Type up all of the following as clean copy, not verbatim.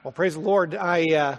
Well, praise the Lord. I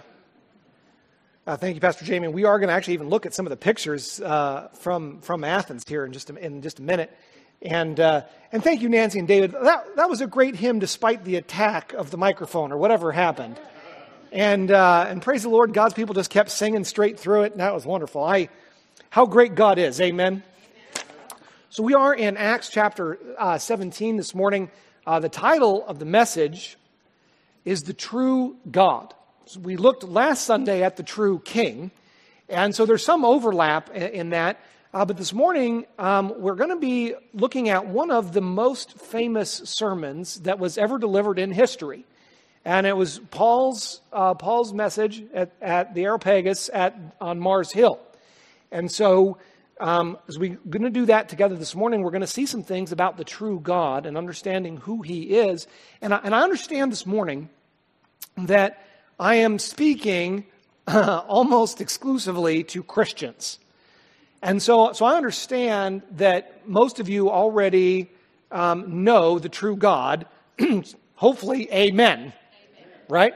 thank you, Pastor Jamie. We are going to actually even look at some of the pictures from Athens here in just a minute. And thank you, Nancy and David. That was a great hymn, despite the attack of the microphone or whatever happened. And praise the Lord, God's people just kept singing straight through it. And that was wonderful. How great God is. Amen. So we are in Acts chapter 17 this morning. The title of the message is The True God. So we looked last Sunday at the true King, and so there's some overlap in that. But this morning, we're going to be looking at one of the most famous sermons that was ever delivered in history. And it was Paul's message at the Areopagus on Mars Hill. And so as we're going to do that together this morning, we're going to see some things about the true God and understanding who he is. And I understand this morning that I am speaking almost exclusively to Christians. And so I understand that most of you already know the true God. Hopefully, amen. Right?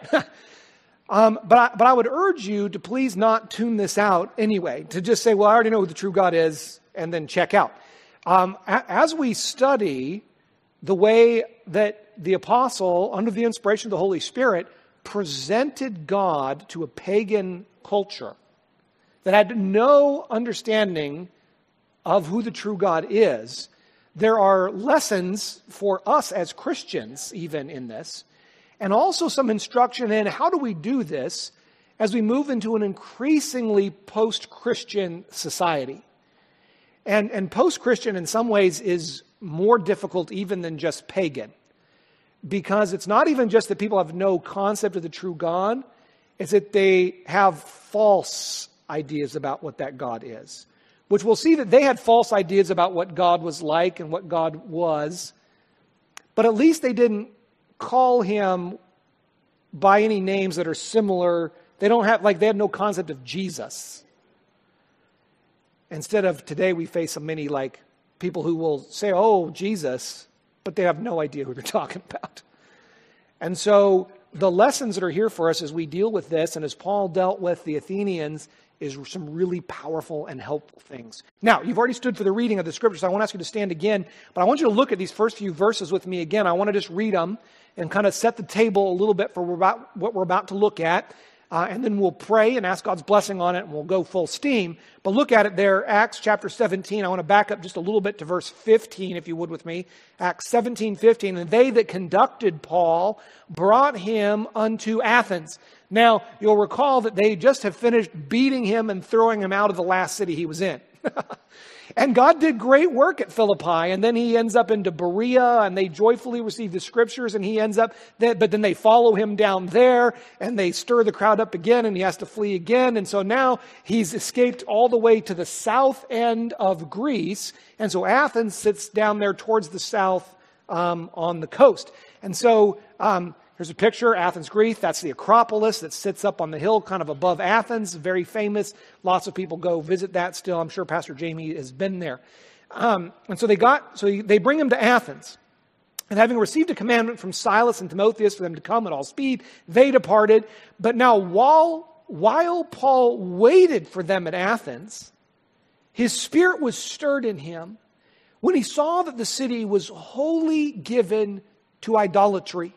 But I would urge you to please not tune this out anyway, to just say, well, I already know who the true God is, and then check out. As we study the way that the apostle, under the inspiration of the Holy Spirit, presented God to a pagan culture that had no understanding of who the true God is, there are lessons for us as Christians even in this, and also some instruction in how do we do this as we move into an increasingly post-Christian society. And post-Christian in some ways is more difficult even than just pagan. Because it's not even just that people have no concept of the true God, it's that they have false ideas about what that God is. Which we'll see that they had false ideas about what God was like and what God was, but at least they didn't call him by any names that are similar. They had no concept of Jesus. Instead of today we face so many people who will say, oh, Jesus, but they have no idea who they're talking about. And so the lessons that are here for us as we deal with this, and as Paul dealt with the Athenians, is some really powerful and helpful things. Now, you've already stood for the reading of the scriptures. So I won't ask you to stand again, but I want you to look at these first few verses with me again. I want to just read them and kind of set the table a little bit for what we're about to look at. And then we'll pray and ask God's blessing on it, and we'll go full steam. But look at it there, Acts chapter 17. I want to back up just a little bit to verse 15, if you would with me. Acts 17:15. And they that conducted Paul brought him unto Athens. Now, you'll recall that they just have finished beating him and throwing him out of the last city he was in. And God did great work at Philippi, and then he ends up into Berea, and they joyfully receive the scriptures, and he ends up, but then they follow him down there, and they stir the crowd up again, and he has to flee again, and so now he's escaped all the way to the south end of Greece, and so Athens sits down there towards the south on the coast. And so here's a picture, Athens, Greece. That's the Acropolis that sits up on the hill kind of above Athens. Very famous. Lots of people go visit that still. I'm sure Pastor Jamie has been there. And so they bring him to Athens. And having received a commandment from Silas and Timotheus for them to come at all speed, they departed. But now while Paul waited for them at Athens, his spirit was stirred in him when he saw that the city was wholly given to idolatry.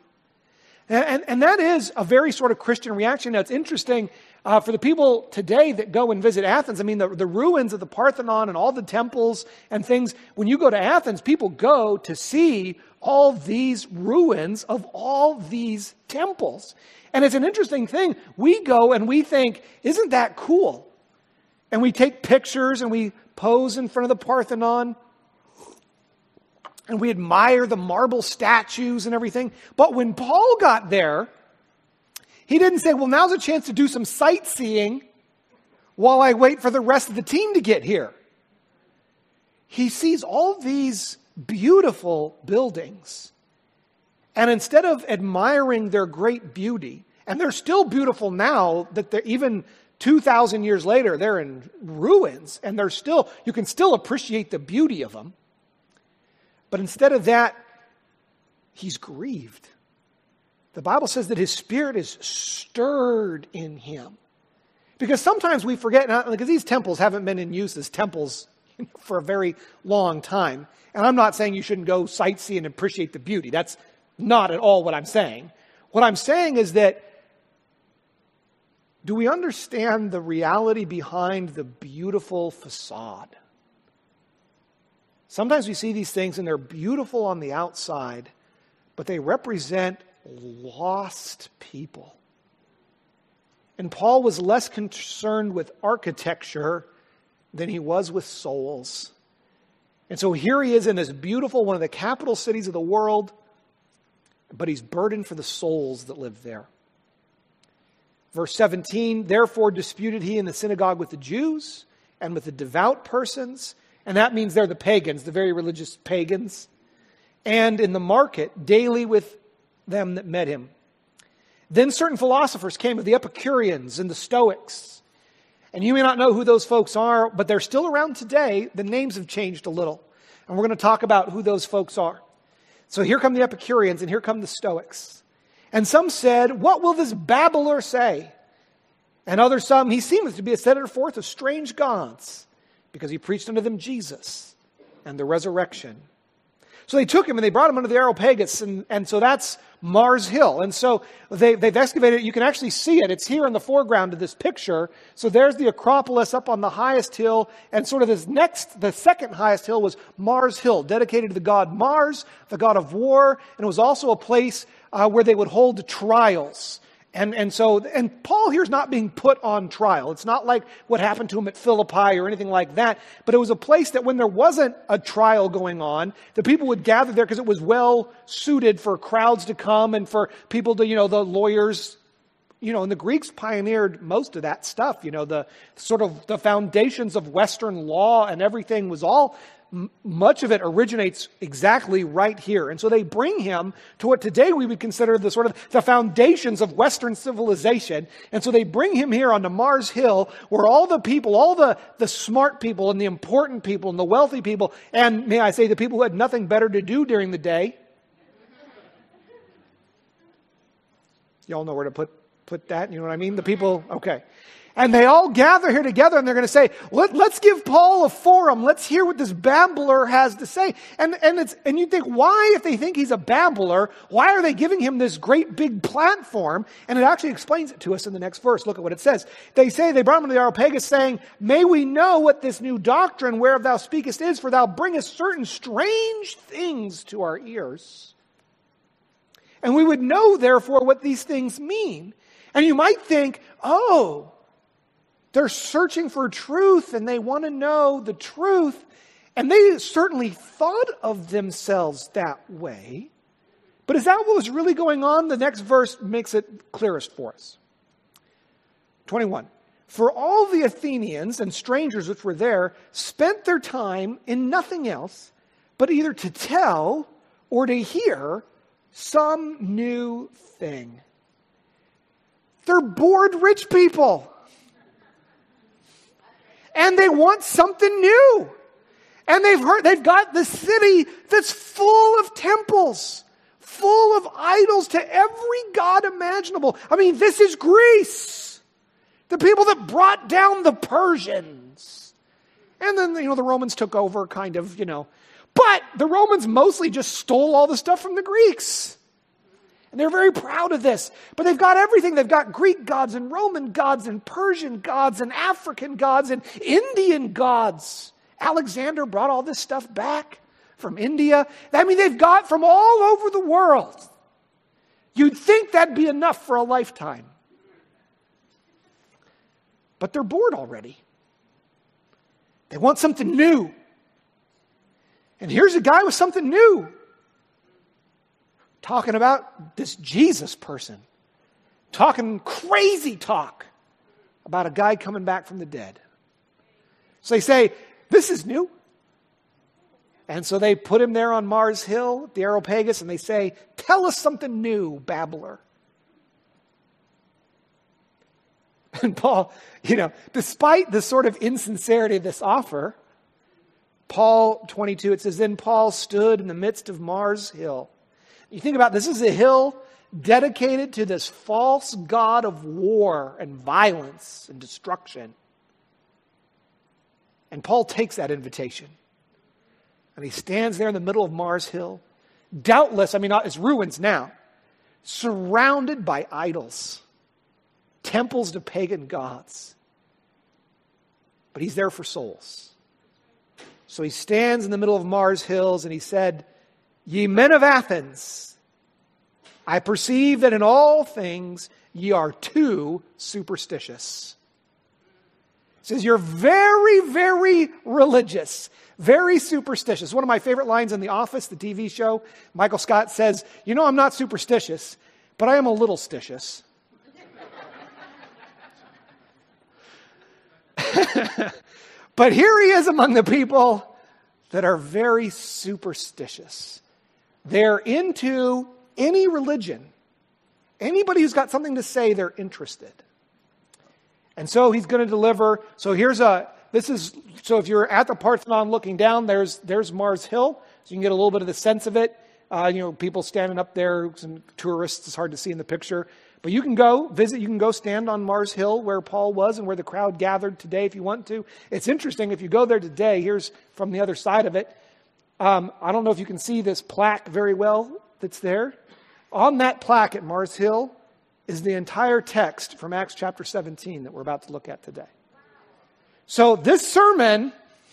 And that is a very sort of Christian reaction. Now, it's interesting for the people today that go and visit Athens. I mean, the ruins of the Parthenon and all the temples and things. When you go to Athens, people go to see all these ruins of all these temples. And it's an interesting thing. We go and we think, isn't that cool? And we take pictures and we pose in front of the Parthenon. And we admire the marble statues and everything. But when Paul got there, he didn't say, well, now's a chance to do some sightseeing while I wait for the rest of the team to get here. He sees all these beautiful buildings. And instead of admiring their great beauty, and they're still beautiful now, that they're even 2,000 years later, they're in ruins, and you can still appreciate the beauty of them. But instead of that, he's grieved. The Bible says that his spirit is stirred in him. Because sometimes we forget, because these temples haven't been in use as temples for a very long time. And I'm not saying you shouldn't go sightsee and appreciate the beauty. That's not at all what I'm saying. What I'm saying is that, do we understand the reality behind the beautiful facade? Sometimes we see these things and they're beautiful on the outside, but they represent lost people. And Paul was less concerned with architecture than he was with souls. And so here he is in this beautiful, one of the capital cities of the world, but he's burdened for the souls that live there. Verse 17, therefore disputed he in the synagogue with the Jews and with the devout persons, and that means they're the pagans, the very religious pagans, and in the market daily with them that met him. Then certain philosophers came of the Epicureans and the Stoics. And you may not know who those folks are, but they're still around today. The names have changed a little. And we're going to talk about who those folks are. So here come the Epicureans and here come the Stoics. And some said, what will this babbler say? And others, he seems to be a setter forth of strange gods, because he preached unto them Jesus and the resurrection. So they took him and they brought him under the Areopagus, and so that's Mars Hill. And so they've excavated it. You can actually see it. It's here in the foreground of this picture. So there's the Acropolis up on the highest hill, and sort of the second highest hill was Mars Hill, dedicated to the god Mars, the god of war, and it was also a place where they would hold trials. And Paul here is not being put on trial. It's not like what happened to him at Philippi or anything like that. But it was a place that when there wasn't a trial going on, the people would gather there because it was well suited for crowds to come and for people to, the lawyers, and the Greeks pioneered most of that stuff. The sort of the foundations of Western law and everything was all, much of it originates exactly right here. And so they bring him to what today we would consider the sort of the foundations of Western civilization. And so they bring him here onto Mars Hill, where all the people, all the smart people and the important people and the wealthy people, and may I say the people who had nothing better to do during the day. Y'all know where to put that? You know what I mean? The people, okay. And they all gather here together and they're going to say, let's give Paul a forum. Let's hear what this babbler has to say. And you think, why, if they think he's a babbler, why are they giving him this great big platform? And it actually explains it to us in the next verse. Look at what it says. They brought him to the Areopagus, saying, may we know what this new doctrine whereof thou speakest is, for thou bringest certain strange things to our ears. And we would know, therefore, what these things mean. And you might think, they're searching for truth and they want to know the truth. And they certainly thought of themselves that way. But is that what was really going on? The next verse makes it clearest for us. 21. For all the Athenians and strangers which were there spent their time in nothing else, but either to tell or to hear some new thing. They're bored rich people. And they want something new. And they've got the city that's full of temples, full of idols to every god imaginable. I mean, this is Greece. The people that brought down the Persians. And then, the Romans took over kind of, But the Romans mostly just stole all the stuff from the Greeks. And they're very proud of this. But they've got everything. They've got Greek gods and Roman gods and Persian gods and African gods and Indian gods. Alexander brought all this stuff back from India. I mean, they've got from all over the world. You'd think that'd be enough for a lifetime. But they're bored already. They want something new. And here's a guy with something new. Talking about this Jesus person. Talking crazy talk about a guy coming back from the dead. So they say, this is new. And so they put him there on Mars Hill, the Areopagus, and they say, tell us something new, babbler. And Paul, despite the sort of insincerity of this offer, Paul 22, it says, then Paul stood in the midst of Mars Hill. You think about this is a hill dedicated to this false god of war and violence and destruction. And Paul takes that invitation. And he stands there in the middle of Mars Hill, doubtless, it's ruins now, surrounded by idols, temples to pagan gods. But he's there for souls. So he stands in the middle of Mars Hills and he said, "Ye men of Athens, I perceive that in all things ye are too superstitious." He says, you're very, very religious, very superstitious. One of my favorite lines in The Office, the TV show, Michael Scott says, I'm not superstitious, but I am a little stitious. But here he is among the people that are very superstitious. They're into any religion. Anybody who's got something to say, they're interested. And so he's going to deliver. So if you're at the Parthenon looking down, there's Mars Hill. So you can get a little bit of the sense of it. People standing up there, some tourists, it's hard to see in the picture. But you can go visit, you can go stand on Mars Hill where Paul was and where the crowd gathered today if you want to. It's interesting, if you go there today, here's from the other side of it. I don't know if you can see this plaque very well that's there. On that plaque at Mars Hill is the entire text from Acts chapter 17 that we're about to look at today. So this sermon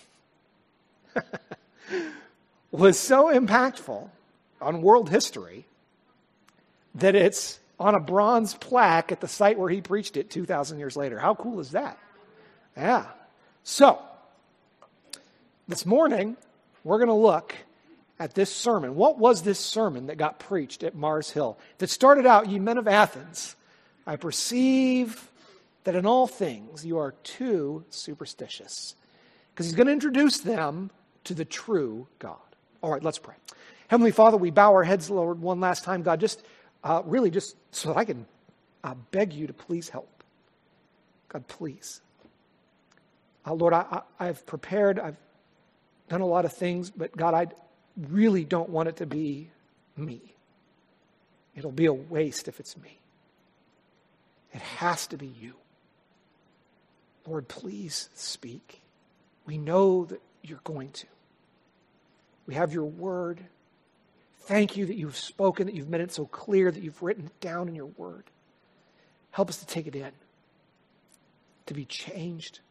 was so impactful on world history that it's on a bronze plaque at the site where he preached it 2,000 years later. How cool is that? Yeah. So, this morning, we're going to look at this sermon. What was this sermon that got preached at Mars Hill? That started out, "Ye men of Athens, I perceive that in all things you are too superstitious." Because he's going to introduce them to the true God. All right, let's pray. Heavenly Father, we bow our heads, Lord, one last time. God, just so that I can beg you to please help. God, please. Lord, I've prepared, I've done a lot of things, but God, I really don't want it to be me. It'll be a waste if it's me. It has to be you. Lord, please speak. We know that you're going to. We have your word. Thank you that you've spoken, that you've made it so clear, that you've written it down in your word. Help us to take it in, to be changed.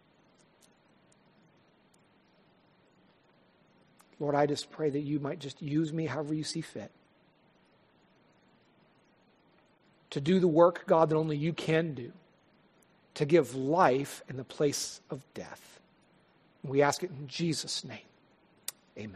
Lord, I just pray that you might just use me however you see fit to do the work, God, that only you can do, to give life in the place of death. We ask it in Jesus' name. Amen.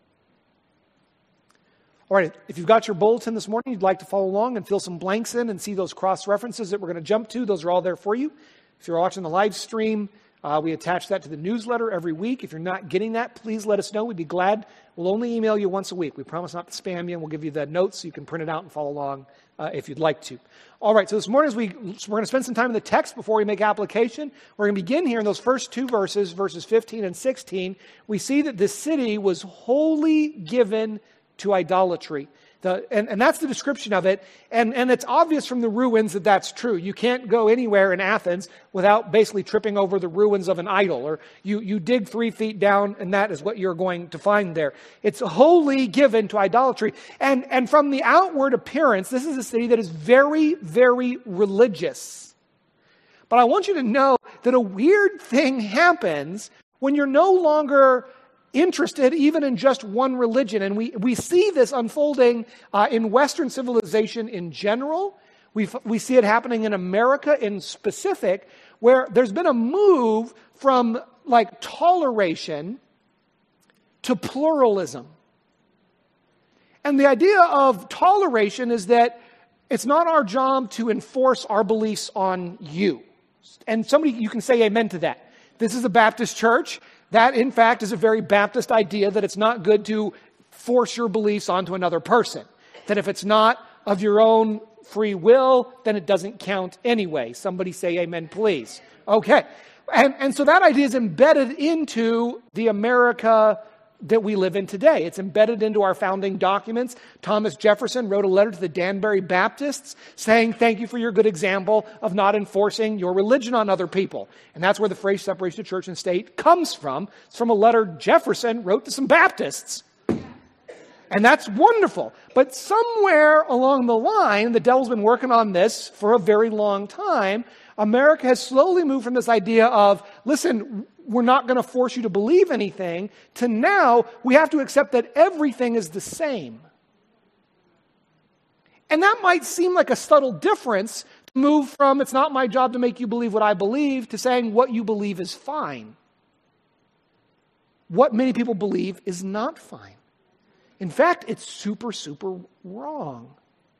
All right, if you've got your bulletin this morning, you'd like to follow along and fill some blanks in and see those cross references that we're going to jump to, those are all there for you. If you're watching the live stream, we attach that to the newsletter every week. If you're not getting that, please let us know. We'd be glad. We'll only email you once a week. We promise not to spam you, and we'll give you the notes so you can print it out and follow along if you'd like to. All right, so this morning we're going to spend some time in the text before we make application. We're going to begin here in those first two verses, verses 15 and 16. We see that this city was wholly given to idolatry. And that's the description of it. And it's obvious from the ruins that that's true. You can't go anywhere in Athens without basically tripping over the ruins of an idol. Or you dig 3 feet down and that is what you're going to find there. It's wholly given to idolatry. And from the outward appearance, this is a city that is very, very religious. But I want you to know that a weird thing happens when you're no longer interested even in just one religion. And we see this unfolding in Western civilization in general. We see it happening in America in specific, where there's been a move from toleration to pluralism. And the idea of toleration is that it's not our job to enforce our beliefs on you. And you can say amen to that. This is a Baptist church. That, in fact, is a very Baptist idea that it's not good to force your beliefs onto another person. That if it's not of your own free will, then it doesn't count anyway. Somebody say amen, please. Okay. And so that idea is embedded into the America that we live in today. It's embedded into our founding documents. Thomas Jefferson wrote a letter to the Danbury Baptists saying, thank you for your good example of not enforcing your religion on other people. And that's where the phrase separation of church and state comes from. It's from a letter Jefferson wrote to some Baptists. And that's wonderful. But somewhere along the line, the devil's been working on this for a very long time. America has slowly moved from this idea of, listen, we're not going to force you to believe anything, to now we have to accept that everything is the same. And that might seem like a subtle difference to move from, it's not my job to make you believe what I believe, to saying what you believe is fine. What many people believe is not fine. In fact, it's super, super wrong.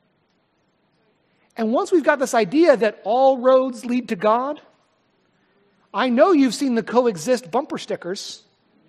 And once we've got this idea that all roads lead to God, I know you've seen the coexist bumper stickers.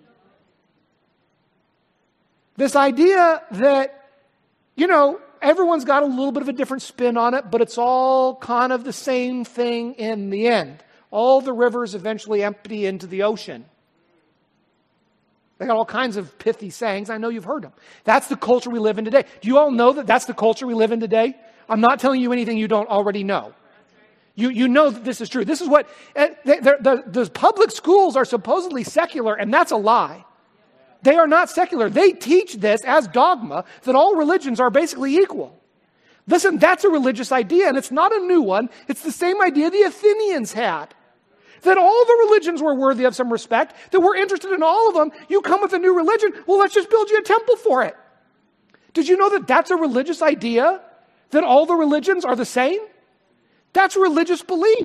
This idea that, everyone's got a little bit of a different spin on it, but it's all kind of the same thing in the end. All the rivers eventually empty into the ocean. They got all kinds of pithy sayings. I know you've heard them. That's the culture we live in today. Do you all know that that's the culture we live in today? I'm not telling you anything you don't already know. You know that this is true. This is what, the public schools are supposedly secular, and that's a lie. They are not secular. They teach this as dogma, that all religions are basically equal. Listen, that's a religious idea, and it's not a new one. It's the same idea the Athenians had. That all the religions were worthy of some respect, that we're interested in all of them. You come with a new religion, well, let's just build you a temple for it. Did you know that that's a religious idea? That all the religions are the same? That's religious belief.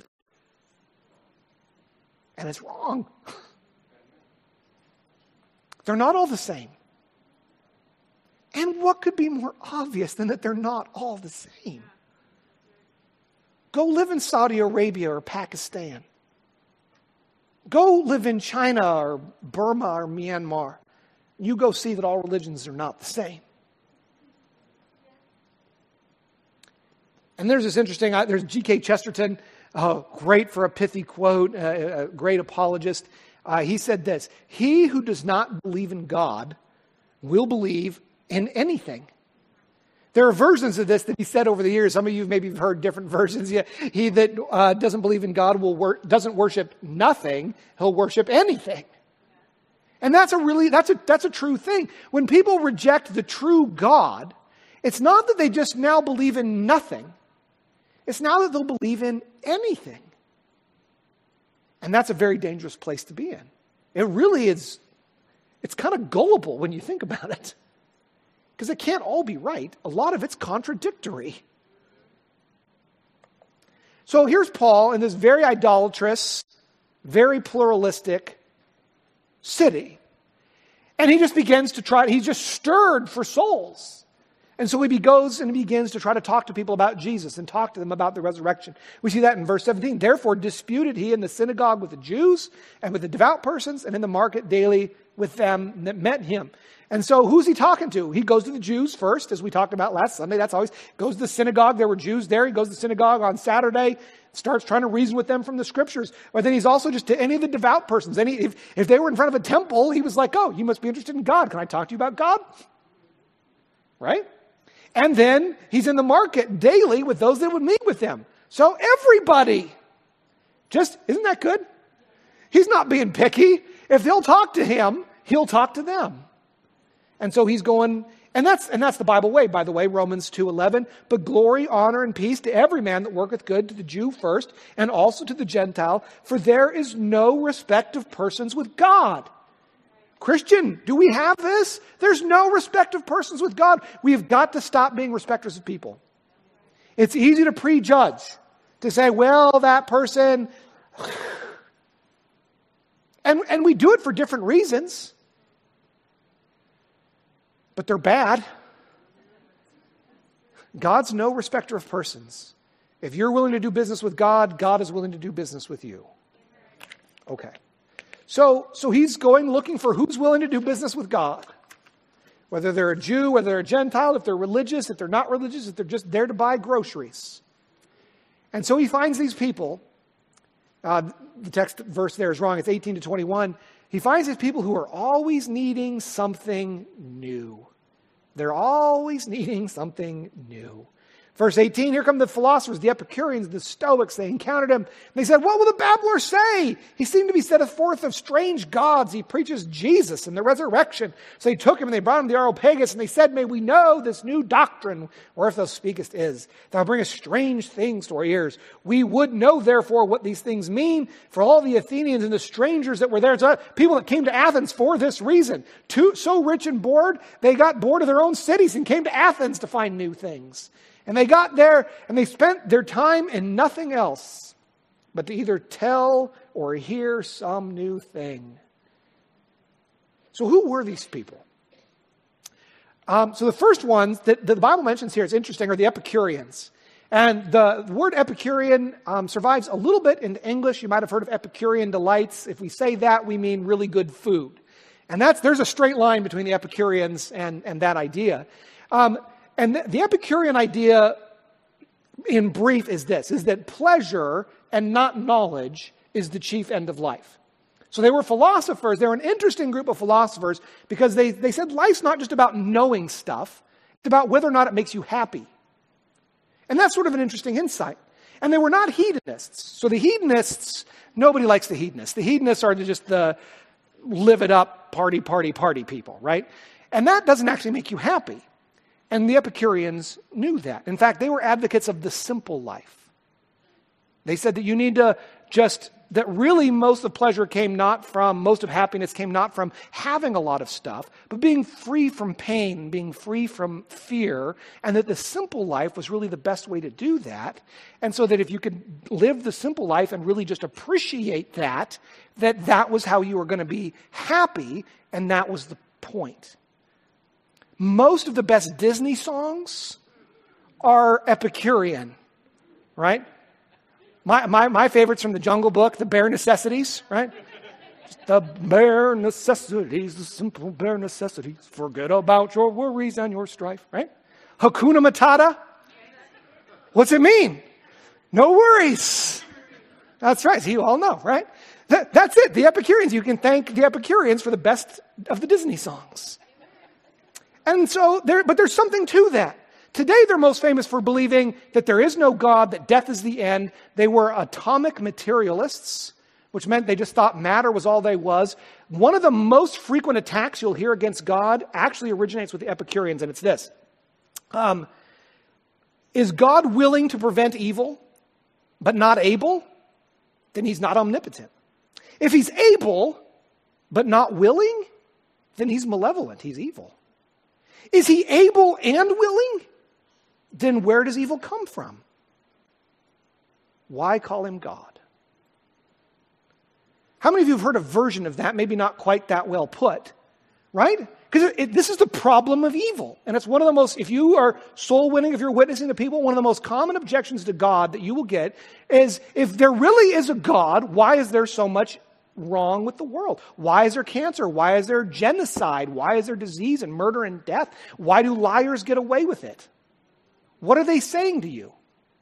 And it's wrong. They're not all the same. And what could be more obvious than that they're not all the same? Go live in Saudi Arabia or Pakistan. Go live in China or Burma or Myanmar. You go see that all religions are not the same. And there's this interesting, there's G.K. Chesterton, great for a pithy quote, a great apologist. He said this, he who does not believe in God will believe in anything. There are versions of this that he said over the years. Some of you maybe have heard different versions. Yeah, he that doesn't believe in God doesn't worship nothing, he'll worship anything. And that's a true thing. When people reject the true God, it's not that they just now believe in nothing. It's now that they'll believe in anything. And that's a very dangerous place to be in. It really is, it's kind of gullible when you think about it. Because it can't all be right. A lot of it's contradictory. So here's Paul in this very idolatrous, very pluralistic city. And he just begins to he's just stirred for souls. And so he goes and he begins to try to talk to people about Jesus and talk to them about the resurrection. We see that in verse 17. Therefore disputed he in the synagogue with the Jews and with the devout persons and in the market daily with them that met him. And so who's he talking to? He goes to the Jews first, as we talked about last Sunday. That's always, goes to the synagogue. There were Jews there. He goes to the synagogue on Saturday, starts trying to reason with them from the scriptures. Or then he's also just to any of the devout persons. If they were in front of a temple, he was like, oh, you must be interested in God. Can I talk to you about God? Right? And then he's in the market daily with those that would meet with him. So everybody, isn't that good? He's not being picky. If they'll talk to him, he'll talk to them. And so he's going, and that's the Bible way, by the way, Romans 2:11. But glory, honor, and peace to every man that worketh good, to the Jew first, and also to the Gentile, for there is no respect of persons with God. Christian, do we have this? There's no respect of persons with God. We've got to stop being respecters of people. It's easy to prejudge, to say, well, that person, and we do it for different reasons, but they're bad. God's no respecter of persons. If you're willing to do business with God, God is willing to do business with you. Okay. So he's going looking for who's willing to do business with God. Whether they're a Jew, whether they're a Gentile, if they're religious, if they're not religious, if they're just there to buy groceries. And so he finds these people, The text verse there is wrong. It's 18 to 21. He finds his people who are always needing something new. They're always needing something new. Verse 18, here come the philosophers, the Epicureans, the Stoics. They encountered him. They said, what will the babbler say? He seemed to be setteth forth of strange gods. He preaches Jesus and the resurrection. So they took him and they brought him to the Areopagus, and they said, may we know this new doctrine, whereof thou speakest is. Thou bringest strange things to our ears. We would know, therefore, what these things mean. For all the Athenians and the strangers that were there, people that came to Athens for this reason, so rich and bored, they got bored of their own cities and came to Athens to find new things. And they got there and they spent their time in nothing else but to either tell or hear some new thing. So who were these people? So the first ones that the Bible mentions here, it's interesting, are the Epicureans. And the word Epicurean survives a little bit in English. You might have heard of Epicurean delights. If we say that, we mean really good food. And there's a straight line between the Epicureans and that idea. And the Epicurean idea, in brief, is this, is that pleasure and not knowledge is the chief end of life. So they were philosophers. They were an interesting group of philosophers because they said life's not just about knowing stuff. It's about whether or not it makes you happy. And that's sort of an interesting insight. And they were not hedonists. So the hedonists, nobody likes the hedonists. The hedonists are just the live it up, party people, right? And that doesn't actually make you happy. And the Epicureans knew that. In fact, they were advocates of the simple life. They said that you need to that really most of happiness came not from having a lot of stuff, but being free from pain, being free from fear, and that the simple life was really the best way to do that. And so that if you could live the simple life and really just appreciate that was how you were going to be happy, and that was the point. Most of the best Disney songs are Epicurean, right? My favorites from the Jungle Book, the bare necessities, right? Just the bare necessities, the simple bare necessities. Forget about your worries and your strife, right? Hakuna Matata. What's it mean? No worries. That's right. So you all know, right? That's it. The Epicureans. You can thank the Epicureans for the best of the Disney songs. And so, but there's something to that. Today, they're most famous for believing that there is no God, that death is the end. They were atomic materialists, which meant they just thought matter was all they was. One of the most frequent attacks you'll hear against God actually originates with the Epicureans, and it's this. Is God willing to prevent evil, but not able? Then he's not omnipotent. If he's able, but not willing, then he's malevolent, he's evil. Is he able and willing? Then where does evil come from? Why call him God? How many of you have heard a version of that, maybe not quite that well put, right? Because this is the problem of evil. And it's one of the most, if you are soul winning, if you're witnessing to people, one of the most common objections to God that you will get is, if there really is a God, why is there so much wrong with the world? Why is there cancer? Why is there genocide? Why is there disease and murder and death? Why do liars get away with it? What are they saying to you?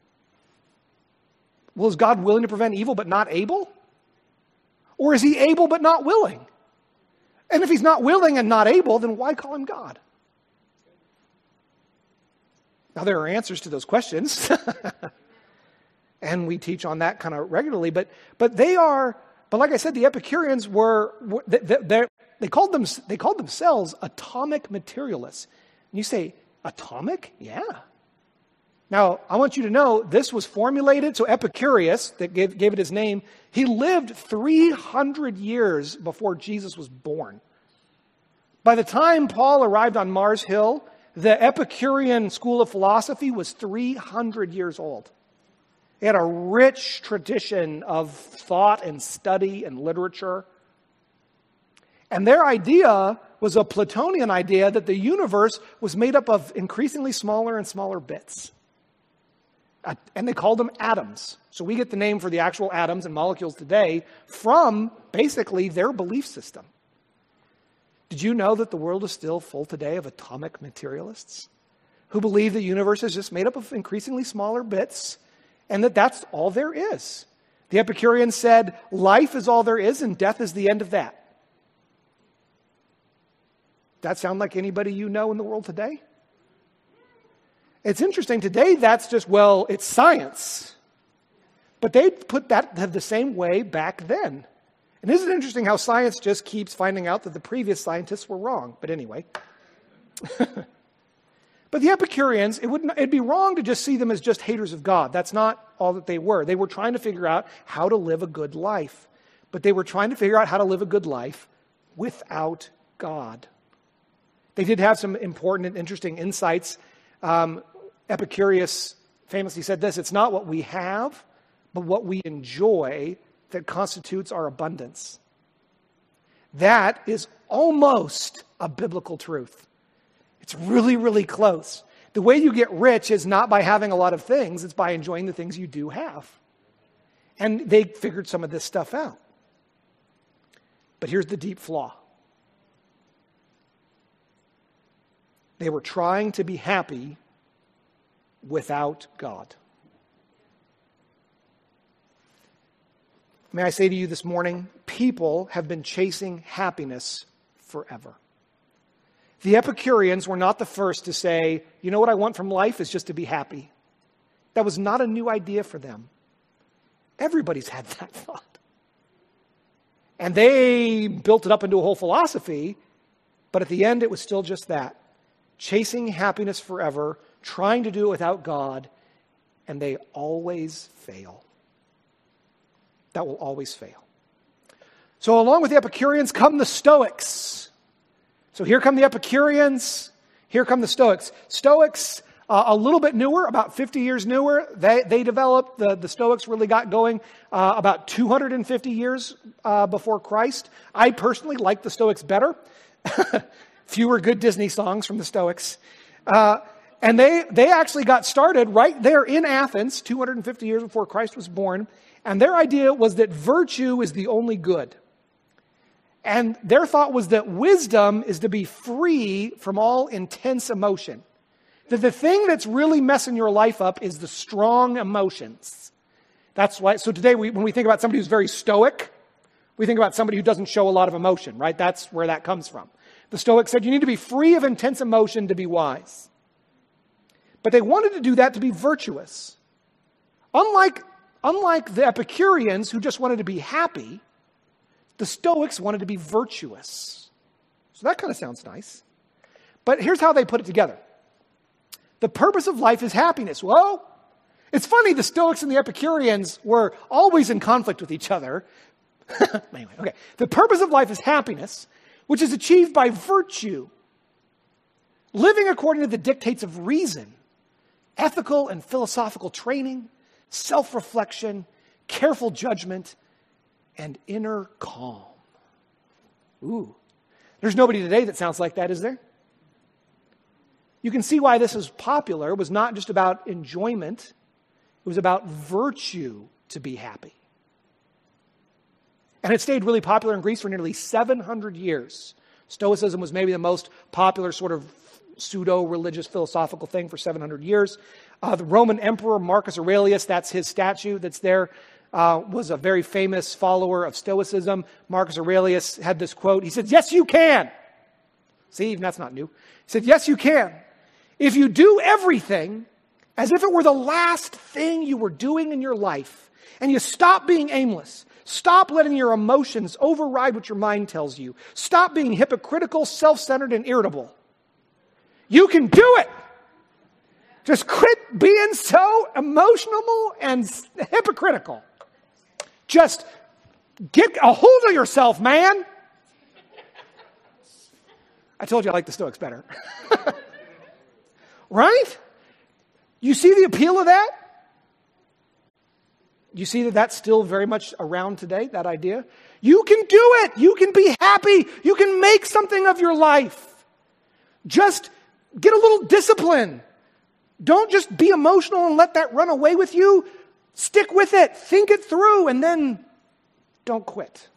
Well, is God willing to prevent evil but not able? Or is he able but not willing? And if he's not willing and not able, then why call him God? Now, there are answers to those questions. And we teach on that kind of regularly. But like I said, the Epicureans they called themselves atomic materialists. And you say, atomic? Yeah. Now, I want you to know this was formulated. So Epicurus, that gave it his name, he lived 300 years before Jesus was born. By the time Paul arrived on Mars Hill, the Epicurean school of philosophy was 300 years old. It had a rich tradition of thought and study and literature. And their idea was a Platonian idea that the universe was made up of increasingly smaller and smaller bits. And they called them atoms. So we get the name for the actual atoms and molecules today from basically their belief system. Did you know that the world is still full today of atomic materialists who believe the universe is just made up of increasingly smaller bits and that that's all there is? The Epicureans said, life is all there is and death is the end of that. That sound like anybody you know in the world today? It's interesting. Today, that's just, well, it's science. But they put that the same way back then. And isn't it interesting how science just keeps finding out that the previous scientists were wrong? But anyway. But the Epicureans, it'd be wrong to just see them as just haters of God. That's not all that they were. They were trying to figure out how to live a good life. But they were trying to figure out how to live a good life without God. They did have some important and interesting insights. Epicurus famously said this, it's not what we have, but what we enjoy that constitutes our abundance. That is almost a biblical truth. It's really, really close. The way you get rich is not by having a lot of things, it's by enjoying the things you do have. And they figured some of this stuff out. But here's the deep flaw. They were trying to be happy without God. May I say to you this morning, people have been chasing happiness forever. The Epicureans were not the first to say, you know what I want from life is just to be happy. That was not a new idea for them. Everybody's had that thought. And they built it up into a whole philosophy, but at the end it was still just that. Chasing happiness forever, trying to do it without God, and they always fail. That will always fail. So along with the Epicureans come the Stoics. So here come the Epicureans, here come the Stoics. Stoics, a little bit newer, about 50 years newer. They developed, the Stoics really got going about 250 years before Christ. I personally like the Stoics better. Fewer good Disney songs from the Stoics. And they actually got started right there in Athens, 250 years before Christ was born. And their idea was that virtue is the only good. And their thought was that wisdom is to be free from all intense emotion. That the thing that's really messing your life up is the strong emotions. That's why, so today when we think about somebody who's very stoic, we think about somebody who doesn't show a lot of emotion, right? That's where that comes from. The Stoics said you need to be free of intense emotion to be wise. But they wanted to do that to be virtuous. Unlike the Epicureans who just wanted to be happy, the Stoics wanted to be virtuous. So that kind of sounds nice. But here's how they put it together. The purpose of life is happiness. Well, it's funny, the Stoics and the Epicureans were always in conflict with each other. Anyway, okay. The purpose of life is happiness, which is achieved by virtue. Living according to the dictates of reason, ethical and philosophical training, self-reflection, careful judgment, and inner calm. Ooh. There's nobody today that sounds like that, is there? You can see why this is popular. It was not just about enjoyment. It was about virtue to be happy. And it stayed really popular in Greece for nearly 700 years. Stoicism was maybe the most popular sort of pseudo-religious philosophical thing for 700 years. The Roman emperor Marcus Aurelius, that's his statue that's there, was a very famous follower of Stoicism. Marcus Aurelius had this quote. He said, yes, you can. See, even that's not new. He said, yes, you can. If you do everything as if it were the last thing you were doing in your life, and you stop being aimless, stop letting your emotions override what your mind tells you, stop being hypocritical, self-centered, and irritable, you can do it. Just quit being so emotional and hypocritical. Just get a hold of yourself, man. I told you I like the Stoics better. Right? You see the appeal of that? You see that that's still very much around today, that idea? You can do it. You can be happy. You can make something of your life. Just get a little discipline. Don't just be emotional and let that run away with you. Stick with it. Think it through, and then don't quit.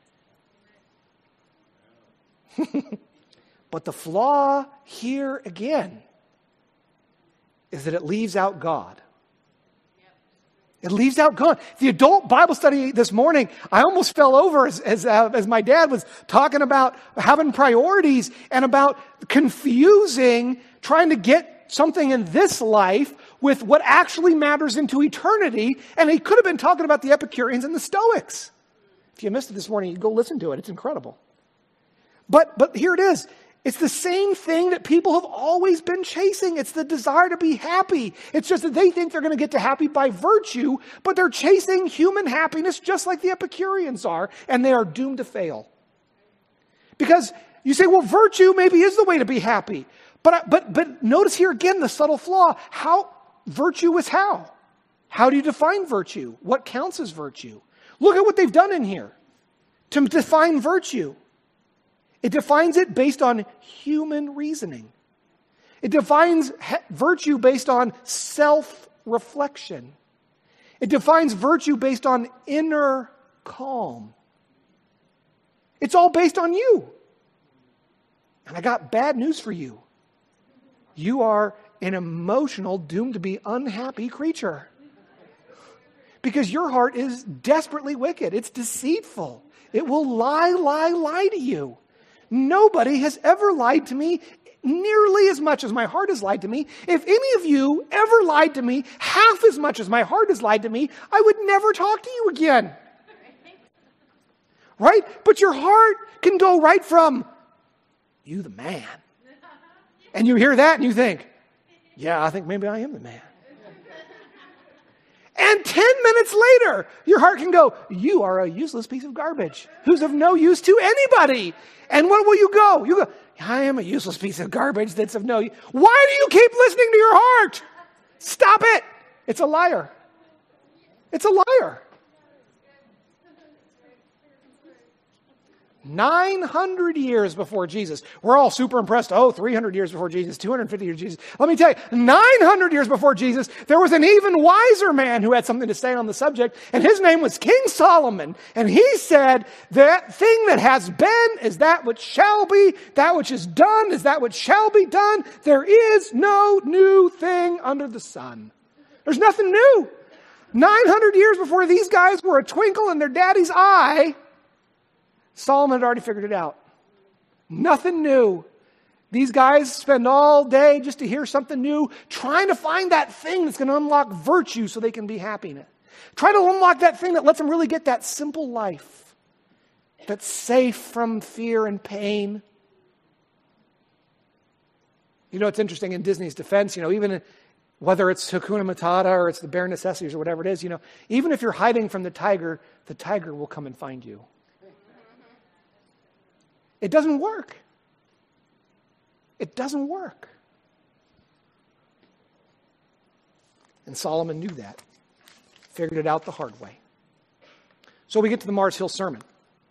But the flaw here again is that it leaves out God. It leaves out God. The adult Bible study this morning, I almost fell over as my dad was talking about having priorities and about confusing, trying to get something in this life with what actually matters into eternity. And he could have been talking about the Epicureans and the Stoics. If you missed it this morning, you go listen to it. It's incredible. But here it is. It's the same thing that people have always been chasing. It's the desire to be happy. It's just that they think they're going to get to happy by virtue, but they're chasing human happiness just like the Epicureans are, and they are doomed to fail. Because you say, well, virtue maybe is the way to be happy. But notice here again the subtle flaw. Virtue is how? How do you define virtue? What counts as virtue? Look at what they've done in here to define virtue. It defines it based on human reasoning. It defines virtue based on self-reflection. It defines virtue based on inner calm. It's all based on you. And I got bad news for you. You are an emotional, doomed to be unhappy creature. Because your heart is desperately wicked. It's deceitful. It will lie to you. Nobody has ever lied to me nearly as much as my heart has lied to me. If any of you ever lied to me half as much as my heart has lied to me, I would never talk to you again. Right? But your heart can go right from, you the man. And you hear that and you think, yeah, I think maybe I am the man. And 10 minutes later, your heart can go, you are a useless piece of garbage who's of no use to anybody. And what will you go? You go, I am a useless piece of garbage that's of no use. Why do you keep listening to your heart? Stop it. It's a liar. It's a liar. 900 years before Jesus. We're all super impressed. 300 years before Jesus, 250 years before Jesus. Let me tell you, 900 years before Jesus, there was an even wiser man who had something to say on the subject, and his name was King Solomon. And he said, that thing that has been is that which shall be, that which is done is that which shall be done. There is no new thing under the sun. There's nothing new. 900 years before these guys were a twinkle in their daddy's eye, Solomon had already figured it out. Nothing new. These guys spend all day just to hear something new, trying to find that thing that's going to unlock virtue so they can be happy in it. Try to unlock that thing that lets them really get that simple life that's safe from fear and pain. You know, it's interesting in Disney's defense, even whether it's Hakuna Matata or it's the bare necessities or whatever it is, even if you're hiding from the tiger will come and find you. It doesn't work. It doesn't work. And Solomon knew that. Figured it out the hard way. So we get to the Mars Hill Sermon.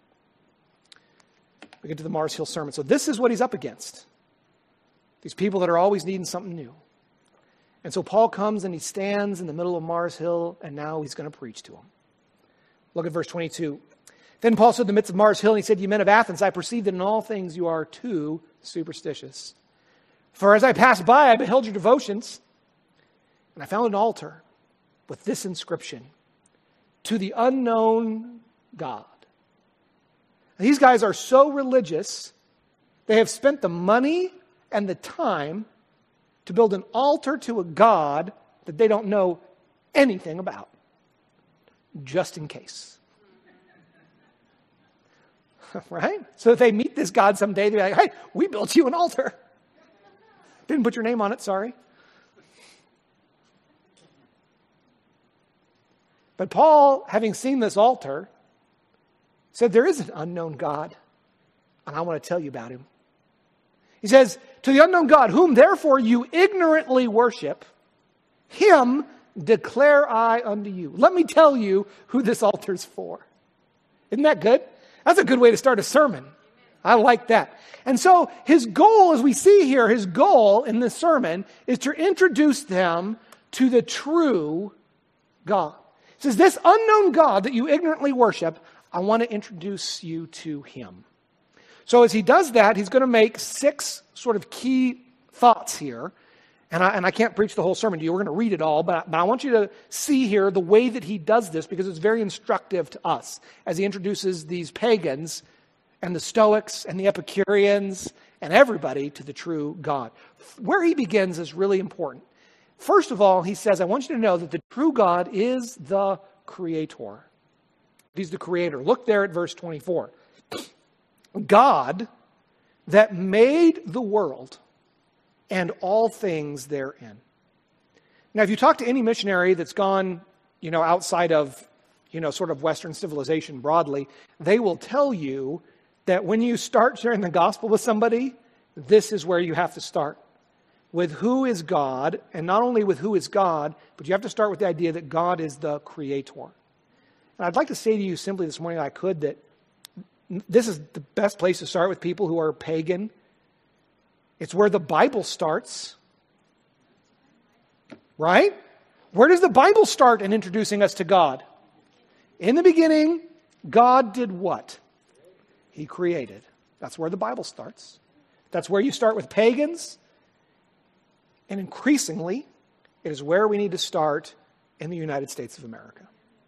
So this is what he's up against. These people that are always needing something new. And so Paul comes and he stands in the middle of Mars Hill, and now he's going to preach to them. Look at verse 22. Then Paul stood in the midst of Mars Hill, and he said, "You men of Athens, I perceive that in all things you are too superstitious. For as I passed by, I beheld your devotions, and I found an altar with this inscription, to the unknown God." These guys are so religious, they have spent the money and the time to build an altar to a God that they don't know anything about, just in case. Right? So if they meet this God someday, they're like, "Hey, we built you an altar. Didn't put your name on it, sorry." But Paul, having seen this altar, said there is an unknown God, and I want to tell you about him. He says, "To the unknown God, whom therefore you ignorantly worship, him declare I unto you." Let me tell you who this altar's for. Isn't that good? That's a good way to start a sermon. I like that. And so his goal, as we see here, his goal in this sermon is to introduce them to the true God. He says, this unknown God that you ignorantly worship, I want to introduce you to him. So as he does that, he's going to make 6 sort of key thoughts here. And I can't preach the whole sermon to you. We're going to read it all, but I want you to see here the way that he does this, because it's very instructive to us as he introduces these pagans and the Stoics and the Epicureans and everybody to the true God. Where he begins is really important. First of all, he says, I want you to know that the true God is the creator. He's the creator. Look there at verse 24. God that made the world and all things therein. Now, if you talk to any missionary that's gone, outside of, sort of Western civilization broadly, they will tell you that when you start sharing the gospel with somebody, this is where you have to start. With who is God, and not only with who is God, but you have to start with the idea that God is the creator. And I'd like to say to you simply this morning, that this is the best place to start with people who are pagan. It's where the Bible starts. Right? Where does the Bible start in introducing us to God? In the beginning, God did what? He created. That's where the Bible starts. That's where you start with pagans. And increasingly, it is where we need to start in the United States of America.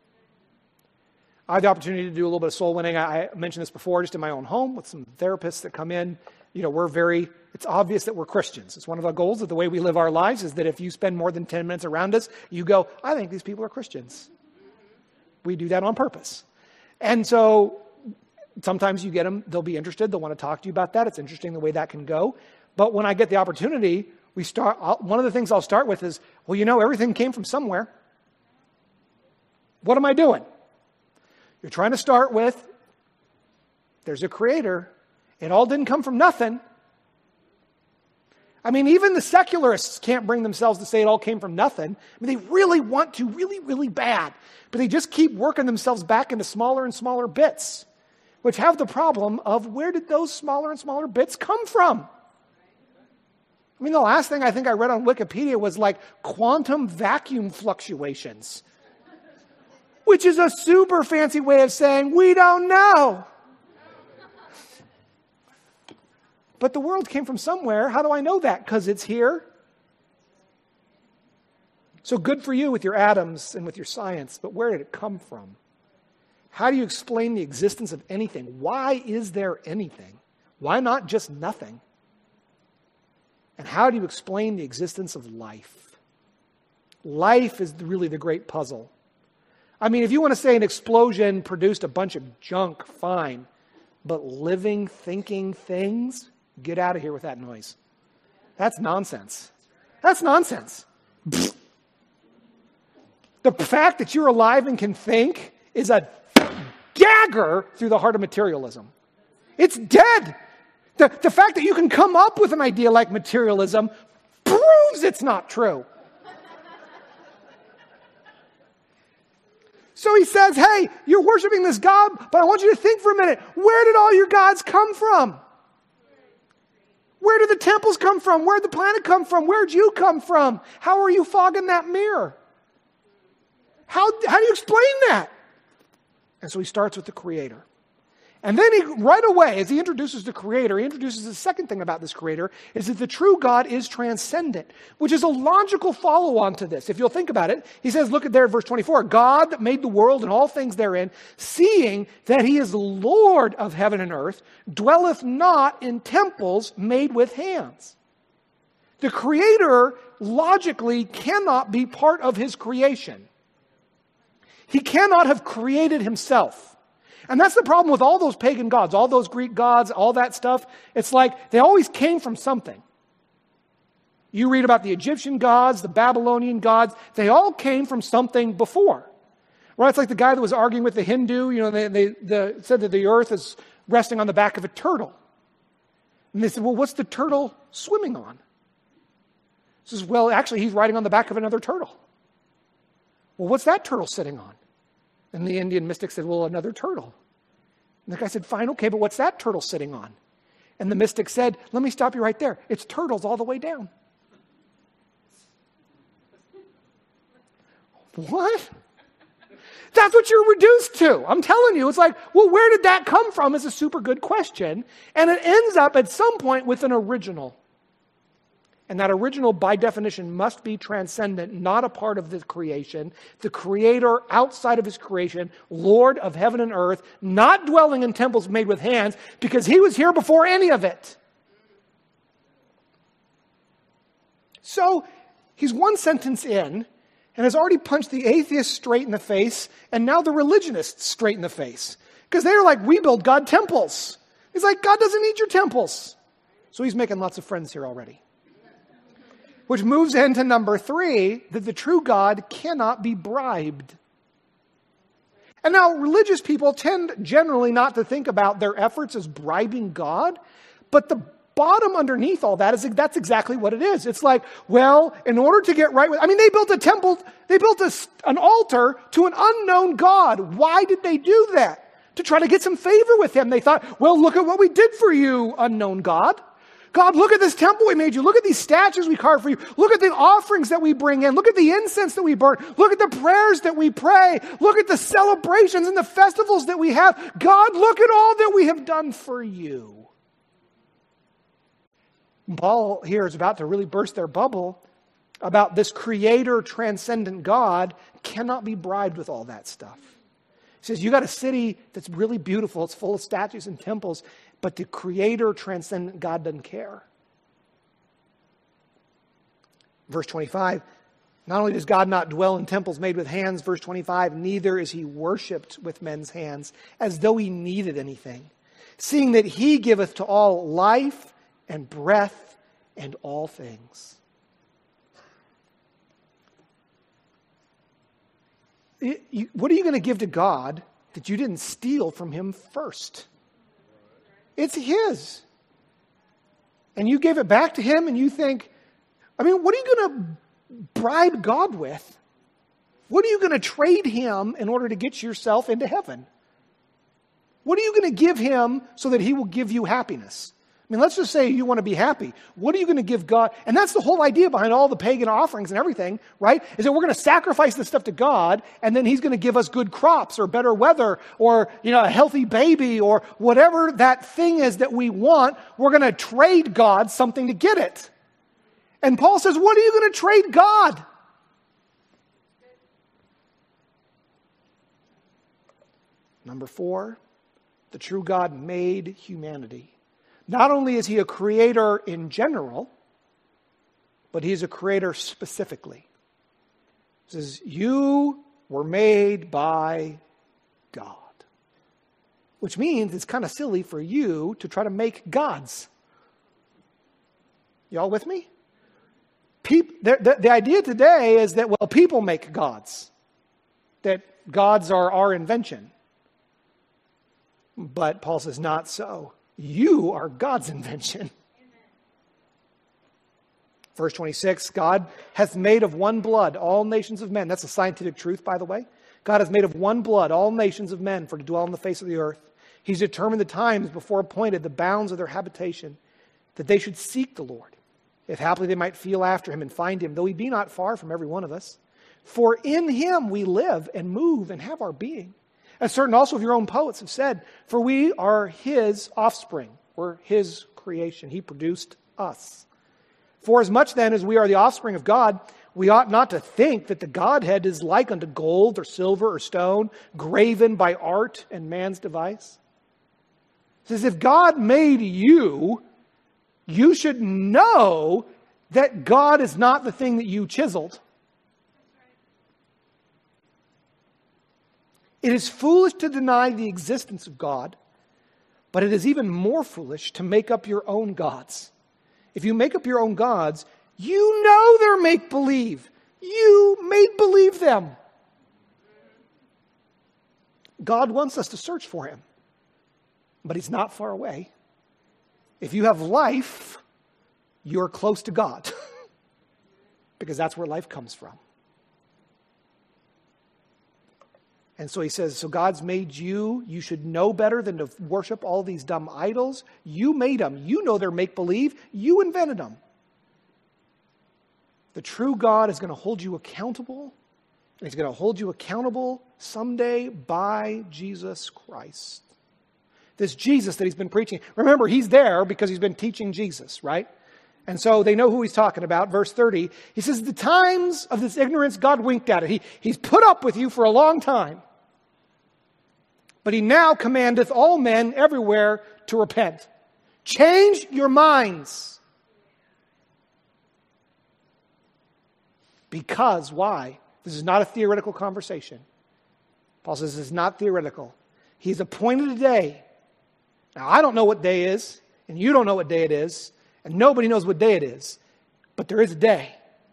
I had the opportunity to do a little bit of soul winning. I mentioned this before, just in my own home with some therapists that come in. It's obvious that we're Christians. It's one of the goals of the way we live our lives is that if you spend more than 10 minutes around us, you go, I think these people are Christians. We do that on purpose. And so sometimes you get them, they'll be interested, they'll want to talk to you about that. It's interesting the way that can go. But when I get the opportunity, one of the things I'll start with is, everything came from somewhere. What am I doing? You're trying to start with, there's a creator. It all didn't come from nothing. Even the secularists can't bring themselves to say it all came from nothing. They really want to, really, really bad. But they just keep working themselves back into smaller and smaller bits, which have the problem of where did those smaller and smaller bits come from? The last thing I think I read on Wikipedia was like quantum vacuum fluctuations, which is a super fancy way of saying we don't know. But the world came from somewhere. How do I know that? Because it's here. So good for you with your atoms and with your science, but where did it come from? How do you explain the existence of anything? Why is there anything? Why not just nothing? And how do you explain the existence of life? Life is really the great puzzle. If you want to say an explosion produced a bunch of junk, fine. But living, thinking things, get out of here with that noise. That's nonsense. That's nonsense. The fact that you're alive and can think is a dagger through the heart of materialism. It's dead. The fact that you can come up with an idea like materialism proves it's not true. So he says, hey, you're worshiping this God, but I want you to think for a minute. Where did all your gods come from? Where did the temples come from? Where did the planet come from? Where did you come from? How are you fogging that mirror? How do you explain that? And so he starts with the Creator. And then he, right away, as he introduces the Creator, he introduces the second thing about this Creator, is that the true God is transcendent, which is a logical follow-on to this. If you'll think about it, he says, look at there at verse 24, God that made the world and all things therein, seeing that he is Lord of heaven and earth, dwelleth not in temples made with hands. The Creator logically cannot be part of his creation. He cannot have created himself. And that's the problem with all those pagan gods, all those Greek gods, all that stuff. It's like they always came from something. You read about the Egyptian gods, the Babylonian gods. They all came from something before. Right? It's like the guy that was arguing with the Hindu. They said that the earth is resting on the back of a turtle. And they said, well, what's the turtle swimming on? He says, well, actually, he's riding on the back of another turtle. Well, what's that turtle sitting on? And the Indian mystic said, well, another turtle. And the guy said, fine, okay, but what's that turtle sitting on? And the mystic said, let me stop you right there. It's turtles all the way down. What? That's what you're reduced to. I'm telling you, it's like, well, where did that come from is a super good question. And it ends up at some point with an original. And that original, by definition, must be transcendent, not a part of the creation. The creator outside of his creation, Lord of heaven and earth, not dwelling in temples made with hands, because he was here before any of it. So, he's one sentence in, and has already punched the atheists straight in the face, and now the religionists straight in the face. Because they're like, we build God temples. He's like, God doesn't need your temples. So he's making lots of friends here already. Which moves into number 3, that the true God cannot be bribed. And now religious people tend generally not to think about their efforts as bribing God, but the bottom underneath all that is that's exactly what it is. It's like, well, in order to get right with, they built a temple, they built an altar to an unknown God. Why did they do that? To try to get some favor with him. They thought, well, look at what we did for you, unknown God. God, look at this temple we made you. Look at these statues we carved for you. Look at the offerings that we bring in. Look at the incense that we burn. Look at the prayers that we pray. Look at the celebrations and the festivals that we have. God, look at all that we have done for you. Paul here is about to really burst their bubble about this creator transcendent God cannot be bribed with all that stuff. He says, you got a city that's really beautiful. It's full of statues and temples. But the creator, transcendent God doesn't care. Verse 25, not only does God not dwell in temples made with hands, verse 25, neither is he worshipped with men's hands, as though he needed anything, seeing that he giveth to all life and breath and all things. What are you going to give to God that you didn't steal from him first? It's his. And you gave it back to him and you think, what are you going to bribe God with? What are you going to trade him in order to get yourself into heaven? What are you going to give him so that he will give you happiness? Let's just say you want to be happy. What are you going to give God? And that's the whole idea behind all the pagan offerings and everything, right? Is that we're going to sacrifice this stuff to God, and then he's going to give us good crops or better weather or, a healthy baby or whatever that thing is that we want. We're going to trade God something to get it. And Paul says, what are you going to trade God? Number 4, the true God made humanity. Not only is he a creator in general, but he's a creator specifically. He says, you were made by God. Which means it's kind of silly for you to try to make gods. Y'all with me? The idea today is that, people make gods. That gods are our invention. But Paul says, not so. You are God's invention. Amen. Verse 26, God hath made of one blood all nations of men. That's a scientific truth, by the way. God has made of one blood all nations of men for to dwell on the face of the earth. He's determined the times before appointed, the bounds of their habitation, that they should seek the Lord, if haply they might feel after him and find him, though he be not far from every one of us. For in him we live and move and have our being. As certain also of your own poets have said, for we are his offspring. We're his creation. He produced us. For as much then as we are the offspring of God, we ought not to think that the Godhead is like unto gold or silver or stone, graven by art and man's device. It says, if God made you, you should know that God is not the thing that you chiseled. It is foolish to deny the existence of God, but it is even more foolish to make up your own gods. If you make up your own gods, you know they're make-believe. You make-believe them. God wants us to search for him, but he's not far away. If you have life, you're close to God, because that's where life comes from. And so he says, so God's made you. You should know better than to worship all these dumb idols. You made them. You know they're make-believe. You invented them. The true God is going to hold you accountable. And he's going to hold you accountable someday by Jesus Christ. This Jesus that he's been preaching. Remember, he's there because he's been teaching Jesus, right? And so they know who he's talking about. Verse 30, he says, the times of this ignorance, God winked at it. He's put up with you for a long time. But he now commandeth all men everywhere to repent. Change your minds. Because, why? This is not a theoretical conversation. Paul says this is not theoretical. He's appointed a day. Now, I don't know what day is, and you don't know what day it is, and nobody knows what day it is. But there is a day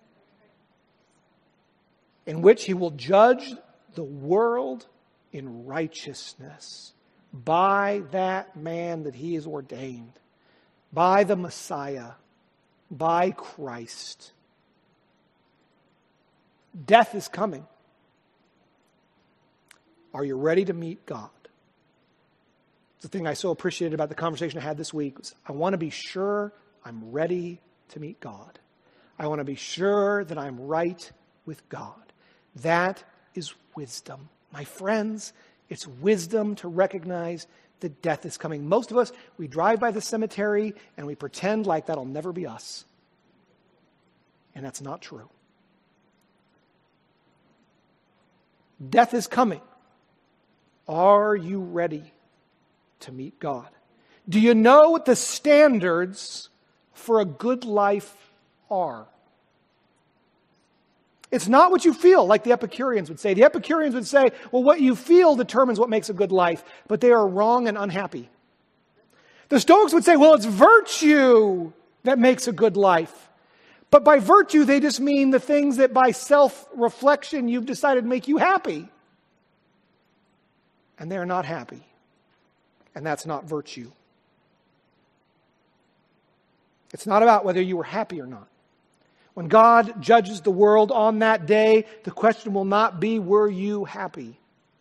in which he will judge the world in righteousness by that man that he has ordained, by the Messiah, by Christ. Death is coming. Are you ready to meet God? The thing I so appreciated about the conversation I had this week was I want to be sure I'm ready to meet God. I want to be sure that I'm right with God. That is wisdom. My friends, it's wisdom to recognize that death is coming. Most of us, we drive by the cemetery and we pretend like that'll never be us. And that's not true. Death is coming. Are you ready to meet God? Do you know what the standards for a good life are? It's not what you feel, like the Epicureans would say. The Epicureans would say, well, what you feel determines what makes a good life, but they are wrong and unhappy. The Stoics would say, well, it's virtue that makes a good life. But by virtue, they just mean the things that by self-reflection you've decided make you happy. And they're not happy. And that's not virtue. It's not about whether you were happy or not. When God judges the world on that day, the question will not be, were you happy?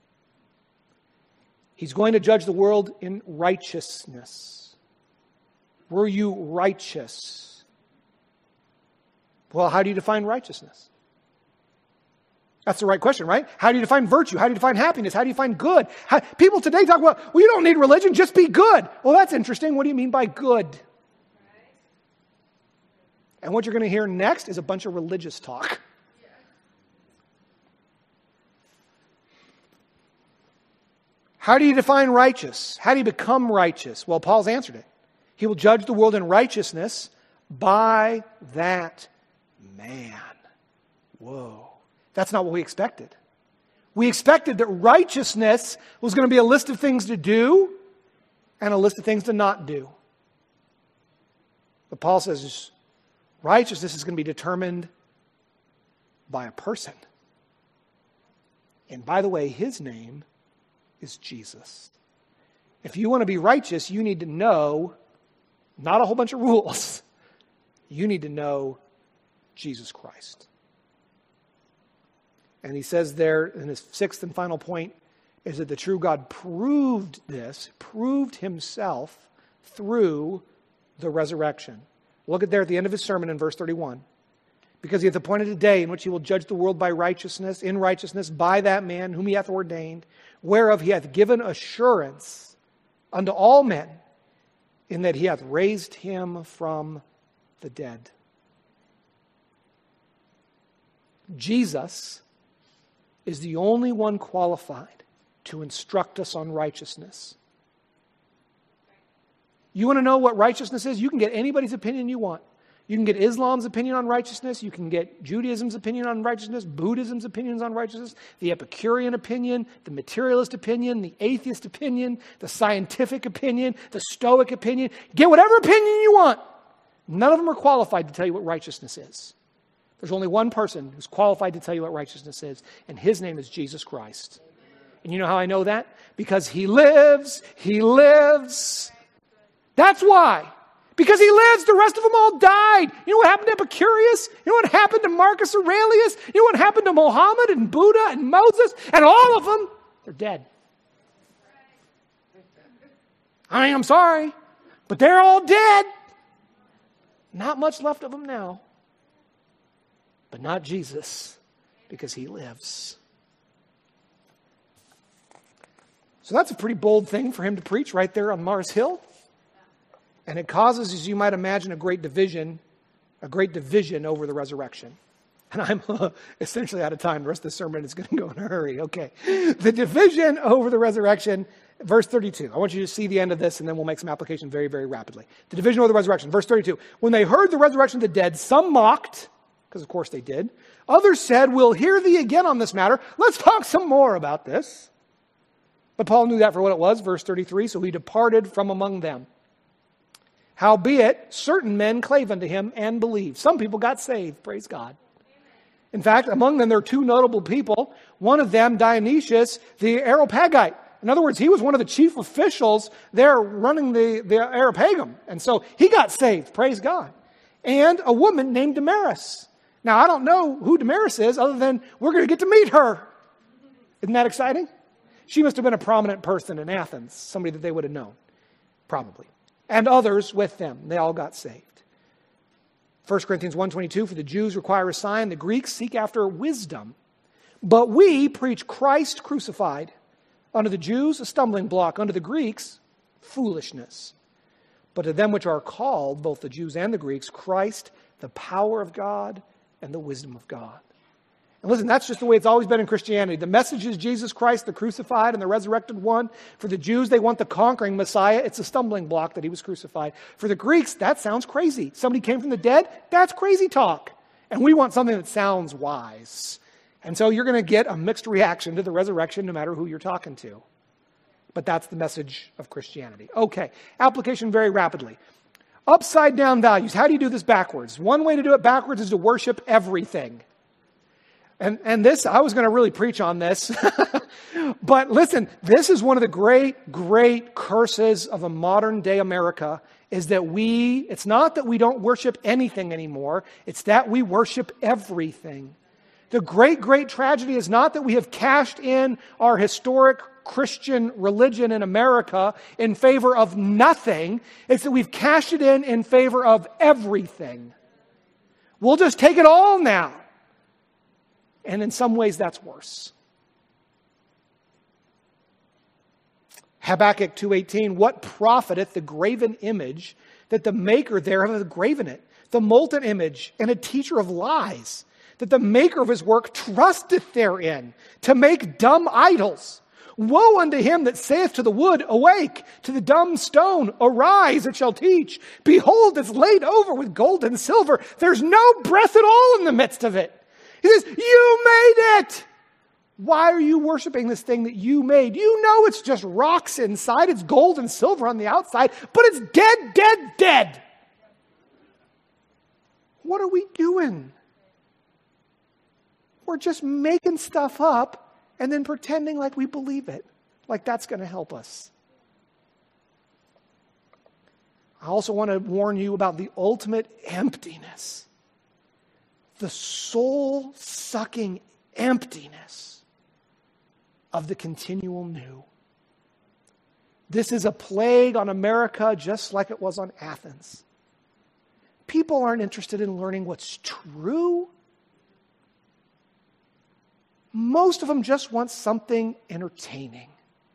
He's going to judge the world in righteousness. Were you righteous? Well, how do you define righteousness? That's the right question, right? How do you define virtue? How do you define happiness? How do you define good? People today talk about, well, you don't need religion, just be good. Well, that's interesting. What do you mean by good? And what you're going to hear next is a bunch of religious talk. How do you define righteous? How do you become righteous? Well, Paul's answered it. He will judge the world in righteousness by that man. Whoa. That's not what we expected. We expected that righteousness was going to be a list of things to do and a list of things to not do. But Paul says righteousness is going to be determined by a person. And by the way, his name is Jesus. If you want to be righteous, you need to know not a whole bunch of rules. You need to know Jesus Christ. And he says there in his sixth and final point is that the true God proved himself through the resurrection. Look at there at the end of his sermon in verse 31. Because he hath appointed a day in which he will judge the world by righteousness, in righteousness, by that man whom he hath ordained, whereof he hath given assurance unto all men, in that he hath raised him from the dead. Jesus is the only one qualified to instruct us on righteousness. You want to know what righteousness is? You can get anybody's opinion you want. You can get Islam's opinion on righteousness. You can get Judaism's opinion on righteousness, Buddhism's opinions on righteousness, the Epicurean opinion, the materialist opinion, the atheist opinion, the scientific opinion, the Stoic opinion. Get whatever opinion you want. None of them are qualified to tell you what righteousness is. There's only one person who's qualified to tell you what righteousness is, and his name is Jesus Christ. And you know how I know that? Because he lives. He lives. That's why. Because he lives, the rest of them all died. You know what happened to Epicurus? You know what happened to Marcus Aurelius? You know what happened to Muhammad and Buddha and Moses? And all of them, they're dead. I mean, I'm sorry, but they're all dead. Not much left of them now. But not Jesus, because he lives. So that's a pretty bold thing for him to preach right there on Mars Hill. And it causes, as you might imagine, a great division A great division over the resurrection. And I'm essentially out of time. The rest of the sermon is going to go in a hurry. Okay. The division over the resurrection, verse 32. I want you to see the end of this, and then we'll make some application very, very rapidly. The division over the resurrection, verse 32. When they heard the resurrection of the dead, some mocked, because of course they did. Others said, we'll hear thee again on this matter. Let's talk some more about this. But Paul knew that for what it was, verse 33. So he departed from among them. Howbeit, certain men clave unto him and believed. Some people got saved, praise God. In fact, among them there are two notable people. One of them, Dionysius, the Areopagite. In other words, he was one of the chief officials there running the Areopagum. And so he got saved, praise God. And a woman named Damaris. Now, I don't know who Damaris is other than we're going to get to meet her. Isn't that exciting? She must have been a prominent person in Athens, somebody that they would have known, probably. And others with them. They all got saved. 1 Corinthians 1:22, for the Jews require a sign, the Greeks seek after wisdom. But we preach Christ crucified. Unto the Jews, a stumbling block. Unto the Greeks, foolishness. But to them which are called, both the Jews and the Greeks, Christ, the power of God and the wisdom of God. And listen, that's just the way it's always been in Christianity. The message is Jesus Christ, the crucified and the resurrected one. For the Jews, they want the conquering Messiah. It's a stumbling block that he was crucified. For the Greeks, that sounds crazy. Somebody came from the dead? That's crazy talk. And we want something that sounds wise. And so you're going to get a mixed reaction to the resurrection no matter who you're talking to. But that's the message of Christianity. Okay, application very rapidly. Upside down values. How do you do this backwards? One way to do it backwards is to worship everything. And this, I was going to really preach on this. But listen, this is one of the great, great curses of a modern day America is that it's not that we don't worship anything anymore. It's that we worship everything. The great, great tragedy is not that we have cashed in our historic Christian religion in America in favor of nothing. It's that we've cashed it in favor of everything. We'll just take it all now. And in some ways, that's worse. Habakkuk 2:18, what profiteth the graven image that the maker thereof hath graven it? The molten image and a teacher of lies, that the maker of his work trusteth therein, to make dumb idols. Woe unto him that saith to the wood, awake, to the dumb stone, arise, it shall teach. Behold, it's laid over with gold and silver. There's no breath at all in the midst of it. He says, you made it. Why are you worshiping this thing that you made? You know it's just rocks inside. It's gold and silver on the outside, but it's dead, dead, dead. What are we doing? We're just making stuff up and then pretending like we believe it, like that's going to help us. I also want to warn you about the ultimate emptiness. The soul-sucking emptiness of the continual new. This is a plague on America just like it was on Athens. People aren't interested in learning what's true. Most of them just want something entertaining.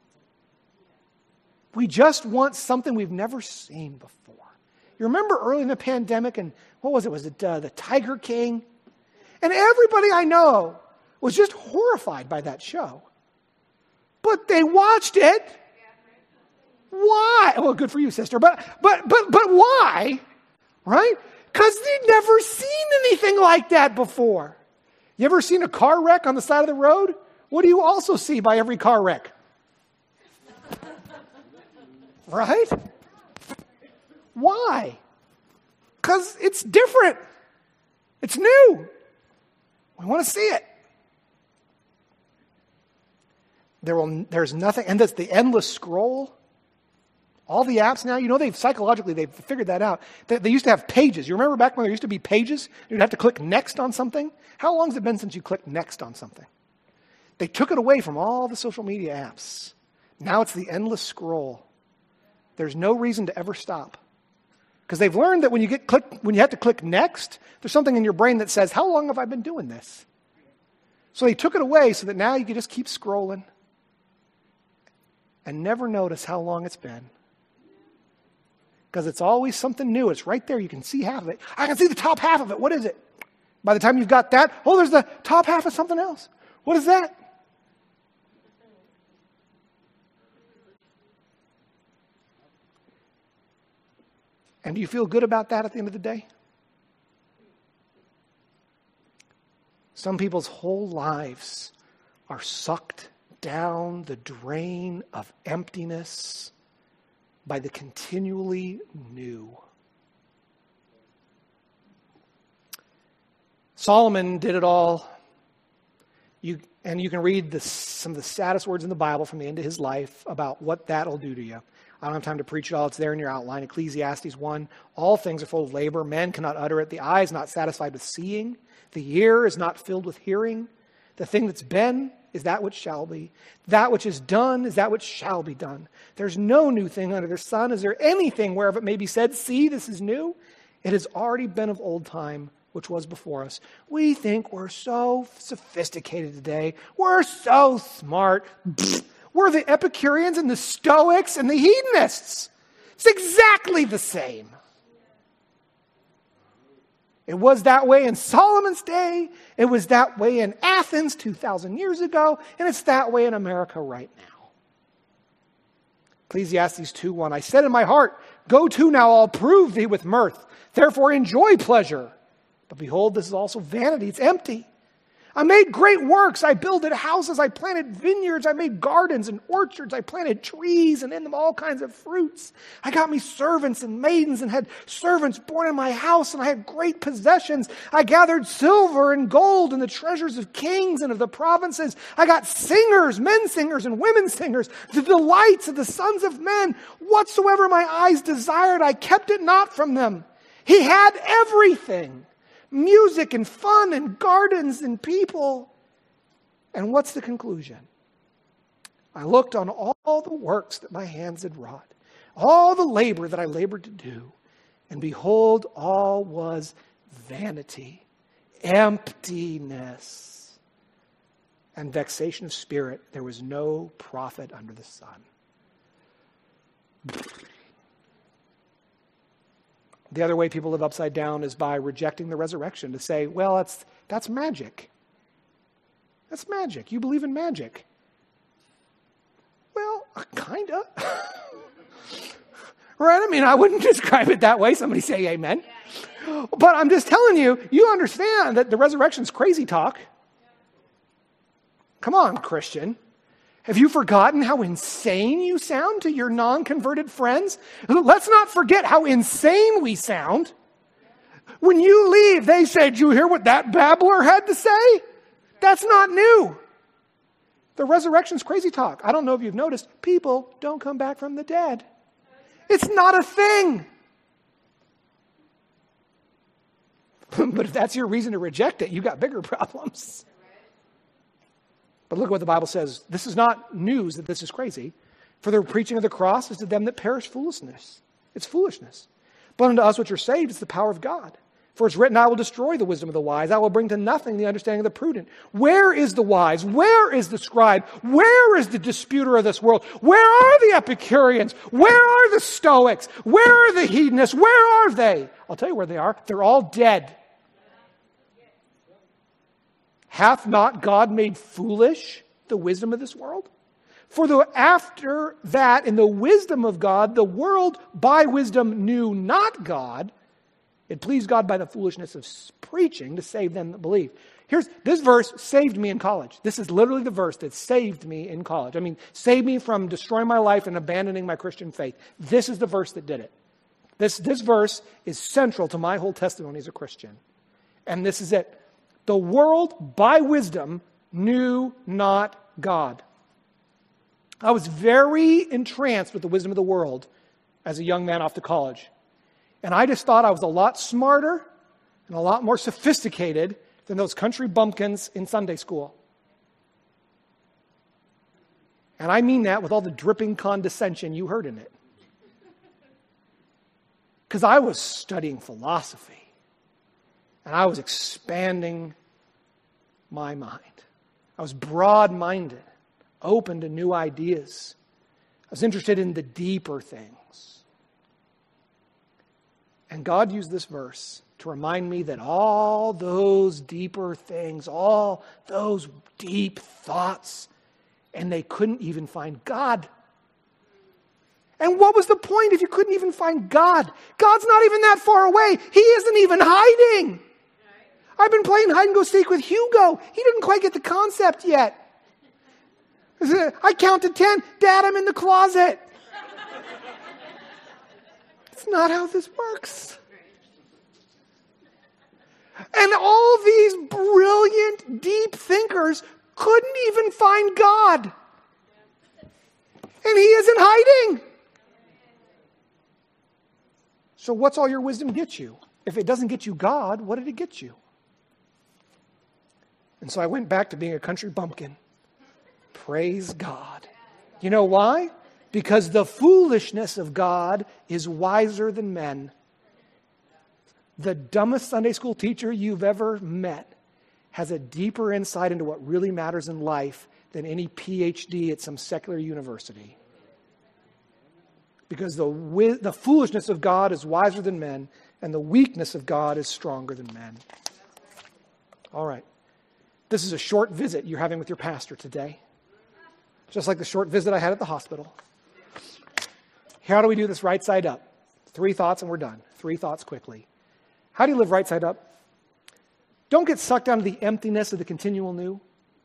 We just want something we've never seen before. You remember early in the pandemic, and what was it? Was it the Tiger King? And everybody I know was just horrified by that show. But they watched it. Why? Well, good for you, sister. But why? Right? Because they'd never seen anything like that before. You ever seen a car wreck on the side of the road? What do you also see by every car wreck? Right? Why? Because it's different. It's new. We want to see it. There's nothing, and that's the endless scroll. All the apps now, they've figured that out. They used to have pages. You remember back when there used to be pages? You'd have to click next on something. How long has it been since you clicked next on something? They took it away from all the social media apps. Now it's the endless scroll. There's no reason to ever stop. Because they've learned that when you have to click next, there's something in your brain that says, how long have I been doing this? So they took it away so that now you can just keep scrolling and never notice how long it's been. Because it's always something new. It's right there. You can see half of it. I can see the top half of it. What is it? By the time you've got that, oh, there's the top half of something else. What is that? And do you feel good about that at the end of the day? Some people's whole lives are sucked down the drain of emptiness by the continually new. Solomon did it all. You can read some of the saddest words in the Bible from the end of his life about what that'll do to you. I don't have time to preach it all. It's there in your outline. Ecclesiastes 1. All things are full of labor. Man cannot utter it. The eye is not satisfied with seeing. The ear is not filled with hearing. The thing that's been is that which shall be. That which is done is that which shall be done. There's no new thing under the sun. Is there anything whereof it may be said, see, this is new? It has already been of old time, which was before us. We think we're so sophisticated today. We're so smart. We're the Epicureans and the Stoics and the hedonists. It's exactly the same. It was that way in Solomon's day. It was that way in Athens 2,000 years ago. And it's that way in America right now. Ecclesiastes 2:1. I said in my heart, go to now, I'll prove thee with mirth. Therefore enjoy pleasure. But behold, this is also vanity. It's empty. I made great works. I builded houses. I planted vineyards. I made gardens and orchards. I planted trees and in them all kinds of fruits. I got me servants and maidens and had servants born in my house, and I had great possessions. I gathered silver and gold and the treasures of kings and of the provinces. I got singers, men singers and women singers, the delights of the sons of men. Whatsoever my eyes desired, I kept it not from them. He had everything. Music and fun and gardens and people. And what's the conclusion? I looked on all the works that my hands had wrought, all the labor that I labored to do, and behold, all was vanity, emptiness, and vexation of spirit. There was no profit under the sun. The other way people live upside down is by rejecting the resurrection, to say, well, that's magic. That's magic. You believe in magic. Well, kind of. Right? I mean, I wouldn't describe it that way. Somebody say amen. But I'm just telling you, you understand that the resurrection's crazy talk. Come on, Christian. Have you forgotten how insane you sound to your non-converted friends? Let's not forget how insane we sound. When you leave, they say, did you hear what that babbler had to say? That's not new. The resurrection's crazy talk. I don't know if you've noticed, people don't come back from the dead. It's not a thing. But if that's your reason to reject it, you've got bigger problems. But look what the Bible says. This is not news that this is crazy. For the preaching of the cross is to them that perish foolishness. It's foolishness. But unto us which are saved, it's the power of God. For it's written, I will destroy the wisdom of the wise. I will bring to nothing the understanding of the prudent. Where is the wise? Where is the scribe? Where is the disputer of this world? Where are the Epicureans? Where are the Stoics? Where are the hedonists? Where are they? I'll tell you where they are. They're all dead. Hath not God made foolish the wisdom of this world? For after that, in the wisdom of God, the world by wisdom knew not God. It pleased God by the foolishness of preaching to save them that believe. This verse saved me in college. This is literally the verse that saved me in college. I mean, saved me from destroying my life and abandoning my Christian faith. This is the verse that did it. This verse is central to my whole testimony as a Christian. And this is it. The world, by wisdom, knew not God. I was very entranced with the wisdom of the world as a young man off to college. And I just thought I was a lot smarter and a lot more sophisticated than those country bumpkins in Sunday school. And I mean that with all the dripping condescension you heard in it. Because I was studying philosophy. And I was expanding my mind. I was broad-minded, open to new ideas. I was interested in the deeper things. And God used this verse to remind me that all those deeper things, all those deep thoughts, and they couldn't even find God. And what was the point if you couldn't even find God? God's not even that far away. He isn't even hiding. I've been playing hide and go seek with Hugo. He didn't quite get the concept yet. I counted 10. Dad, I'm in the closet. It's not how this works. And all these brilliant, deep thinkers couldn't even find God. And He isn't hiding. So what's all your wisdom get you? If it doesn't get you God, what did it get you? And so I went back to being a country bumpkin. Praise God. You know why? Because the foolishness of God is wiser than men. The dumbest Sunday school teacher you've ever met has a deeper insight into what really matters in life than any PhD at some secular university. Because the foolishness of God is wiser than men, and the weakness of God is stronger than men. All right. This is a short visit you're having with your pastor today. Just like the short visit I had at the hospital. How do we do this right side up? 3 thoughts and we're done. 3 thoughts quickly. How do you live right side up? Don't get sucked down to the emptiness of the continual new.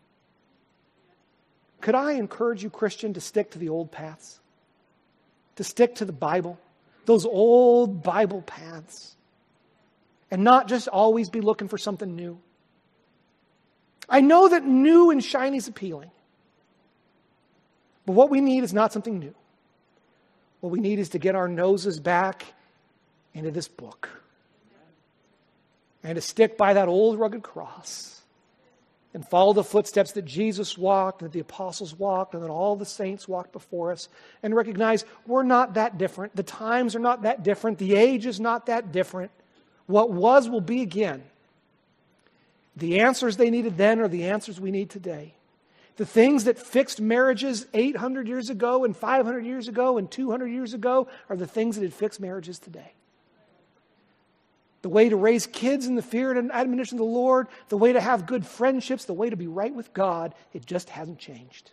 Could I encourage you, Christian, to stick to the old paths? To stick to the Bible, those old Bible paths, and not just always be looking for something new. I know that new and shiny is appealing, but what we need is not something new. What we need is to get our noses back into this book and to stick by that old rugged cross and follow the footsteps that Jesus walked, and that the apostles walked, and that all the saints walked before us, and recognize we're not that different. The times are not that different. The age is not that different. What was will be again. The answers they needed then are the answers we need today. The things that fixed marriages 800 years ago and 500 years ago and 200 years ago are the things that had fixed marriages today. The way to raise kids in the fear and admonition of the Lord, the way to have good friendships, the way to be right with God, it just hasn't changed.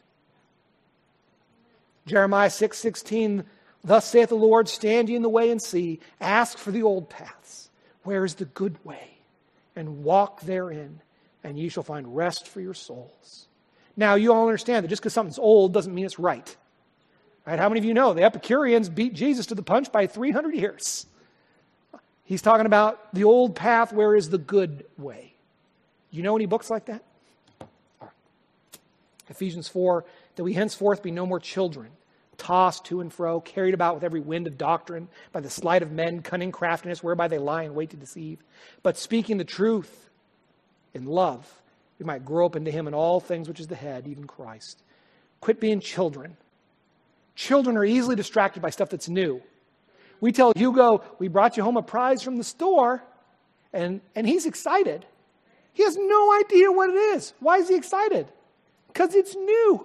Jeremiah 6:16, thus saith the Lord, stand ye in the way and see, ask for the old paths. Where is the good way? And walk therein, and ye shall find rest for your souls. Now, you all understand that just because something's old doesn't mean it's right. Right? How many of you know the Epicureans beat Jesus to the punch by 300 years? He's talking about the old path, where is the good way? You know any books like that? All right. Ephesians 4, that we henceforth be no more children, tossed to and fro, carried about with every wind of doctrine, by the sleight of men, cunning craftiness, whereby they lie and wait to deceive. But speaking the truth in love, we might grow up into Him in all things, which is the head, even Christ. Quit being children. Children are easily distracted by stuff that's new. We tell Hugo, we brought you home a prize from the store, and he's excited. He has no idea what it is. Why is he excited? Because it's new.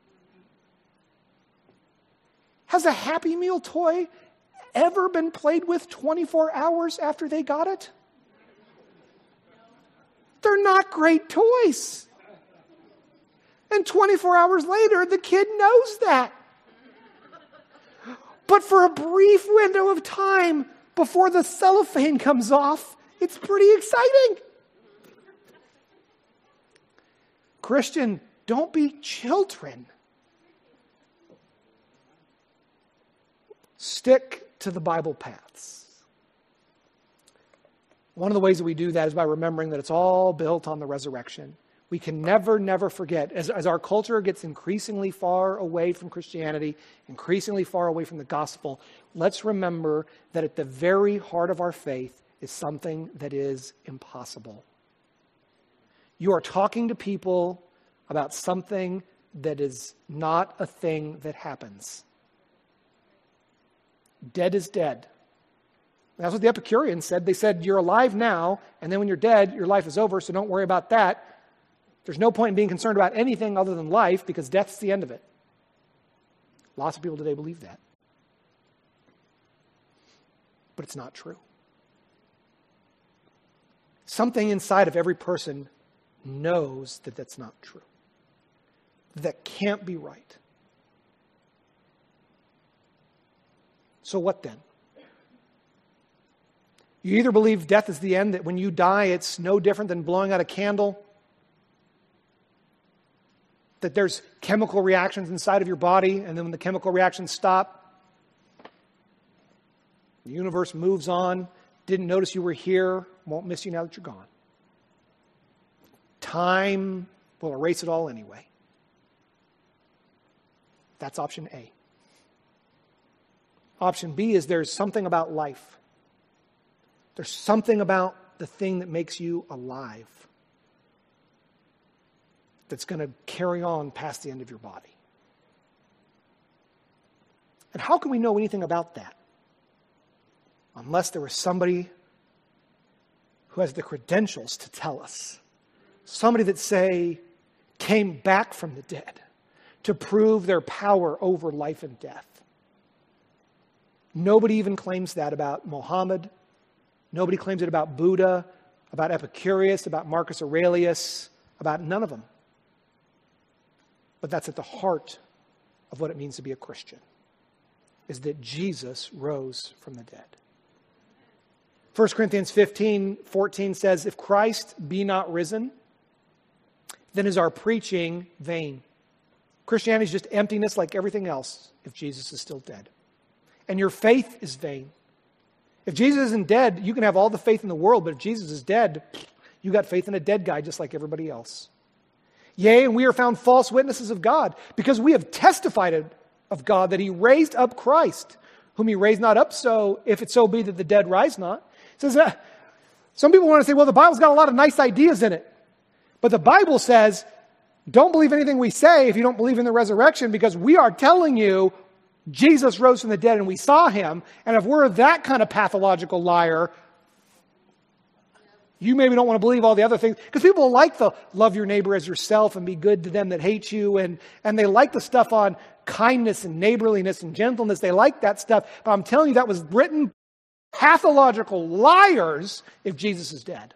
Has a Happy Meal toy ever been played with 24 hours after they got it? They're not great toys. And 24 hours later, the kid knows that. But for a brief window of time before the cellophane comes off, it's pretty exciting. Christian, don't be children. Stick to the Bible paths. One of the ways that we do that is by remembering that it's all built on the resurrection. We can never forget, as our culture gets increasingly far away from Christianity, increasingly far away from the gospel, let's remember that at the very heart of our faith is something that is impossible. You are talking to people about something that is not a thing that happens. Dead is dead. That's what the Epicureans said. They said, you're alive now, and then when you're dead, your life is over, so don't worry about that. There's no point in being concerned about anything other than life, because death's the end of it. Lots of people today believe that. But it's not true. something inside of every person knows that that's not true. That can't be right. So what then? You either believe death is the end, that when you die it's no different than blowing out a candle, that there's chemical reactions inside of your body, and then when the chemical reactions stop, the universe moves on, didn't notice you were here, won't miss you now that you're gone. Time will erase it all anyway. That's option A. Option B is there's something about life. There's something about the thing that makes you alive that's going to carry on past the end of your body. And how can we know anything about that? Unless there was somebody who has the credentials to tell us. Somebody that, say, came back from the dead to prove their power over life and death. Nobody even claims that about Muhammad. Nobody claims it about Buddha, about Epicurus, about Marcus Aurelius, about none of them. But that's at the heart of what it means to be a Christian, is that Jesus rose from the dead. 1 Corinthians 15:14 says, if Christ be not risen, then is our preaching vain. Christianity is just emptiness like everything else if Jesus is still dead. And your faith is vain. If Jesus isn't dead, you can have all the faith in the world, but if Jesus is dead, you got faith in a dead guy just like everybody else. Yea, and we are found false witnesses of God, because we have testified of God that he raised up Christ, whom he raised not up, so if it so be that the dead rise not. It says, some people want to say, well, the Bible's got a lot of nice ideas in it. But the Bible says, don't believe anything we say if you don't believe in the resurrection, because we are telling you Jesus rose from the dead and we saw him. And if we're that kind of pathological liar, you maybe don't want to believe all the other things. Because people like the love your neighbor as yourself and be good to them that hate you. And they like the stuff on kindness and neighborliness and gentleness. They like that stuff. But I'm telling you, that was written pathological liars if Jesus is dead.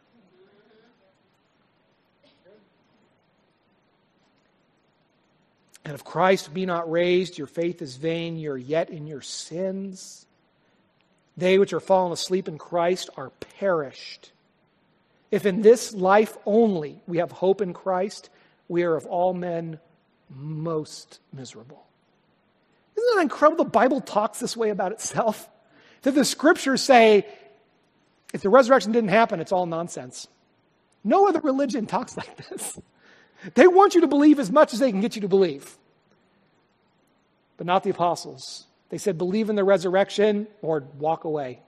And if Christ be not raised, your faith is vain, you're yet in your sins. They which are fallen asleep in Christ are perished. If in this life only we have hope in Christ, we are of all men most miserable. Isn't that incredible? The Bible talks this way about itself. That the scriptures say, if the resurrection didn't happen, it's all nonsense. No other religion talks like this. They want you to believe as much as they can get you to believe. But not the apostles. They said, believe in the resurrection or walk away.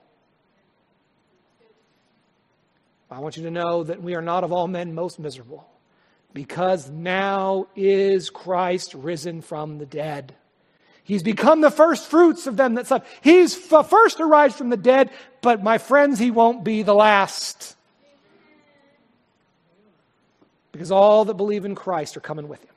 I want you to know that we are not of all men most miserable, because now is Christ risen from the dead. He's become the first fruits of them that slept. He's the first to rise from the dead, but my friends, he won't be the last. Because all that believe in Christ are coming with him.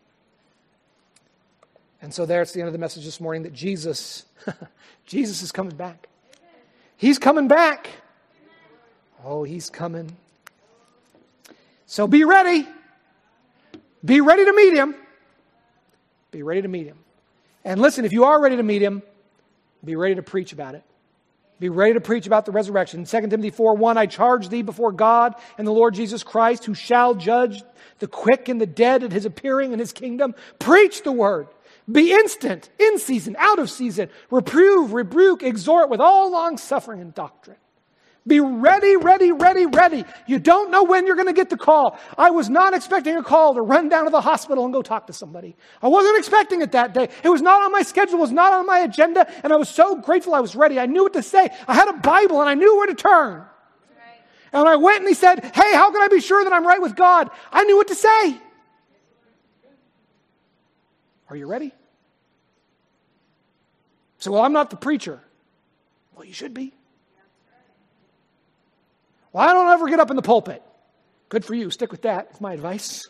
And so there's the end of the message this morning, that Jesus is coming back. He's coming back. Oh, he's coming. So be ready. Be ready to meet him. Be ready to meet him. And listen, if you are ready to meet him, be ready to preach about it. Be ready to preach about the resurrection. 2 Timothy 4:1, I charge thee before God and the Lord Jesus Christ, who shall judge the quick and the dead at his appearing in his kingdom. Preach the word. Be instant, in season, out of season. Reprove, rebuke, exhort with all long suffering and doctrine. Be ready, ready, ready, ready. You don't know when you're going to get the call. I was not expecting a call to run down to the hospital and go talk to somebody. I wasn't expecting it that day. It was not on my schedule. It was not on my agenda. And I was so grateful I was ready. I knew what to say. I had a Bible and I knew where to turn. Right. And when I went and he said, hey, how can I be sure that I'm right with God? I knew what to say. Are you ready? So, well, I'm not the preacher. Well, you should be. Well, I don't ever get up in the pulpit. Good for you. Stick with that. It's my advice.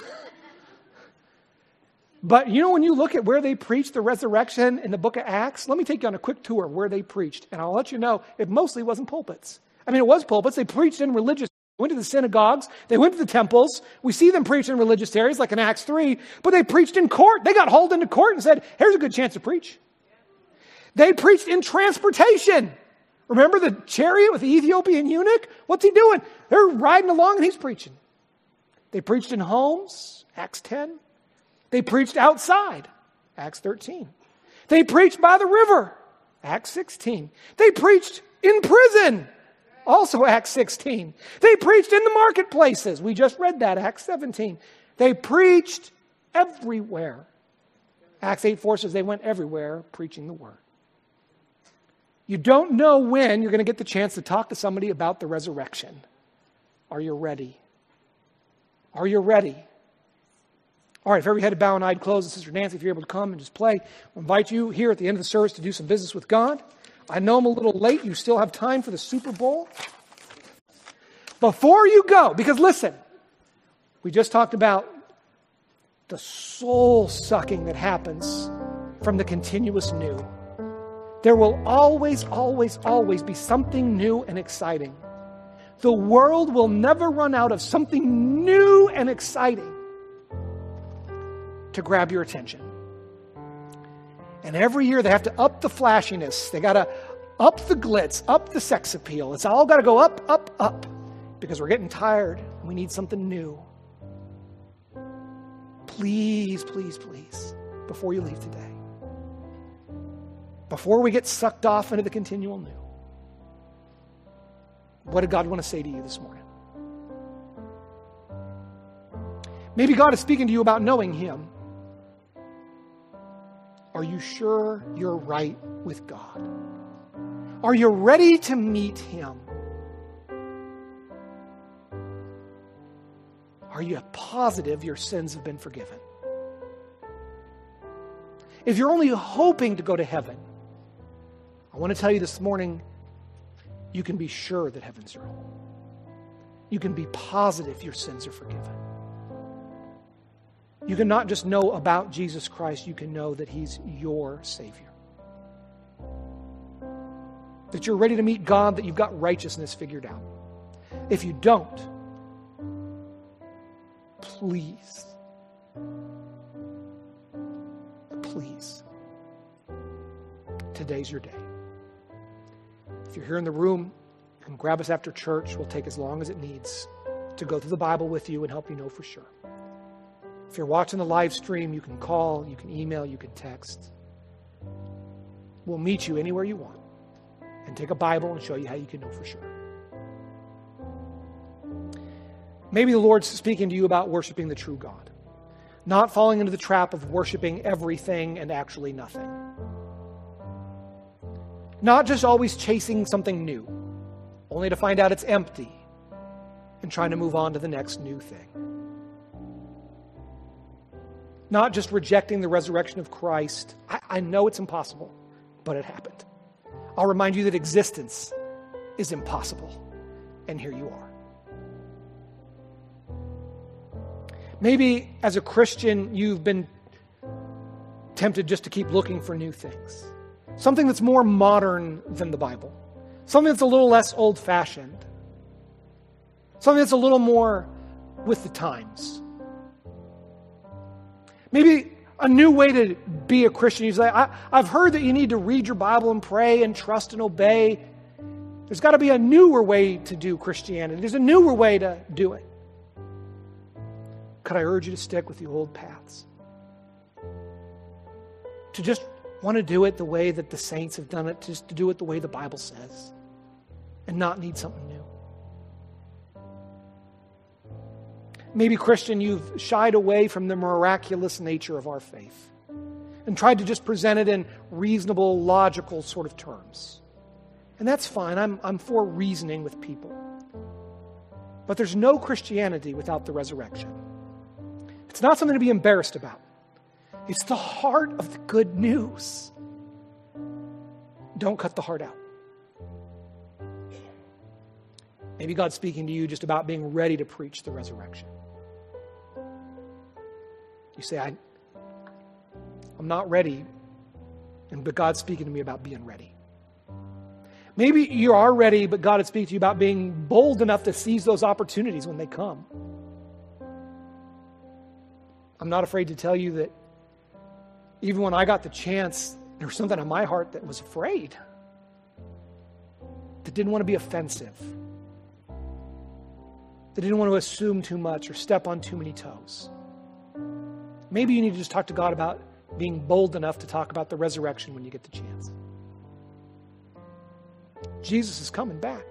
But you know, when you look at where they preached the resurrection in the book of Acts, let me take you on a quick tour of where they preached. And I'll let you know, it mostly wasn't pulpits. I mean, it was pulpits. They preached in religious went to the synagogues. They went to the temples. We see them preach in religious areas like in Acts 3, but they preached in court. They got hauled into court and said, here's a good chance to preach. They preached in transportation. Remember the chariot with the Ethiopian eunuch? What's he doing? They're riding along and he's preaching. They preached in homes, Acts 10. They preached outside, Acts 13. They preached by the river, Acts 16. They preached in prison, also Acts 16. They preached in the marketplaces. We just read that, Acts 17. They preached everywhere. Acts 8:4 says they went everywhere preaching the word. You don't know when you're going to get the chance to talk to somebody about the resurrection. Are you ready? Are you ready? All right, if every head bowed and eyes closed, Sister Nancy, if you're able to come and just play, I'll invite you here at the end of the service to do some business with God. I know I'm a little late. You still have time for the Super Bowl. Before you go, because listen, we just talked about the soul sucking that happens from the continuous new. There will always, always, always be something new and exciting. The world will never run out of something new and exciting to grab your attention. And every year they have to up the flashiness. They got to up the glitz, up the sex appeal. It's all got to go up, up, up, because we're getting tired and we need something new. Please, please, please, before you leave today, before we get sucked off into the continual new, what did God want to say to you this morning? Maybe God is speaking to you about knowing Him. Are you sure you're right with God? Are you ready to meet Him? Are you positive your sins have been forgiven? If you're only hoping to go to heaven, I want to tell you this morning, you can be sure that heaven's your home. You can be positive your sins are forgiven. You can not just know about Jesus Christ, you can know that He's your Savior. That you're ready to meet God, that you've got righteousness figured out. If you don't, please, today's your day. If you're here in the room, come grab us after church. We'll take as long as it needs to go through the Bible with you and help you know for sure. If you're watching the live stream, you can call, you can email, you can text. We'll meet you anywhere you want and take a Bible and show you how you can know for sure. Maybe the Lord's speaking to you about worshiping the true God, not falling into the trap of worshiping everything and actually nothing. Not just always chasing something new, only to find out it's empty and trying to move on to the next new thing. Not just rejecting the resurrection of Christ. I know it's impossible, but it happened. I'll remind you that existence is impossible, and here you are. Maybe as a Christian, you've been tempted just to keep looking for new things. Something that's more modern than the Bible. Something that's a little less old-fashioned. Something that's a little more with the times. Maybe a new way to be a Christian. You say, I've heard that you need to read your Bible and pray and trust and obey. There's got to be a newer way to do Christianity. There's a newer way to do it. Could I urge you to stick with the old paths? To just want to do it the way that the saints have done it, just to do it the way the Bible says, and not need something new. Maybe, Christian, you've shied away from the miraculous nature of our faith and tried to just present it in reasonable, logical sort of terms. And that's fine. I'm for reasoning with people. But there's no Christianity without the resurrection. It's not something to be embarrassed about. It's the heart of the good news. Don't cut the heart out. Maybe God's speaking to you just about being ready to preach the resurrection. You say, I'm not ready, but God's speaking to me about being ready. Maybe you are ready, but God would speak to you about being bold enough to seize those opportunities when they come. I'm not afraid to tell you that even when I got the chance, there was something in my heart that was afraid, that didn't want to be offensive, that didn't want to assume too much or step on too many toes. Maybe you need to just talk to God about being bold enough to talk about the resurrection when you get the chance. Jesus is coming back.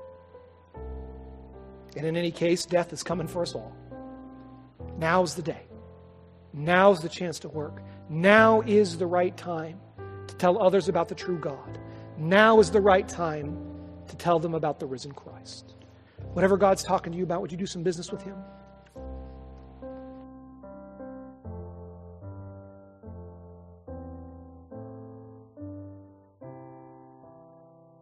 And in any case, death is coming for us all. Now's the day. Now's the chance to work. Now is the right time to tell others about the true God. Now is the right time to tell them about the risen Christ. Whatever God's talking to you about, would you do some business with Him?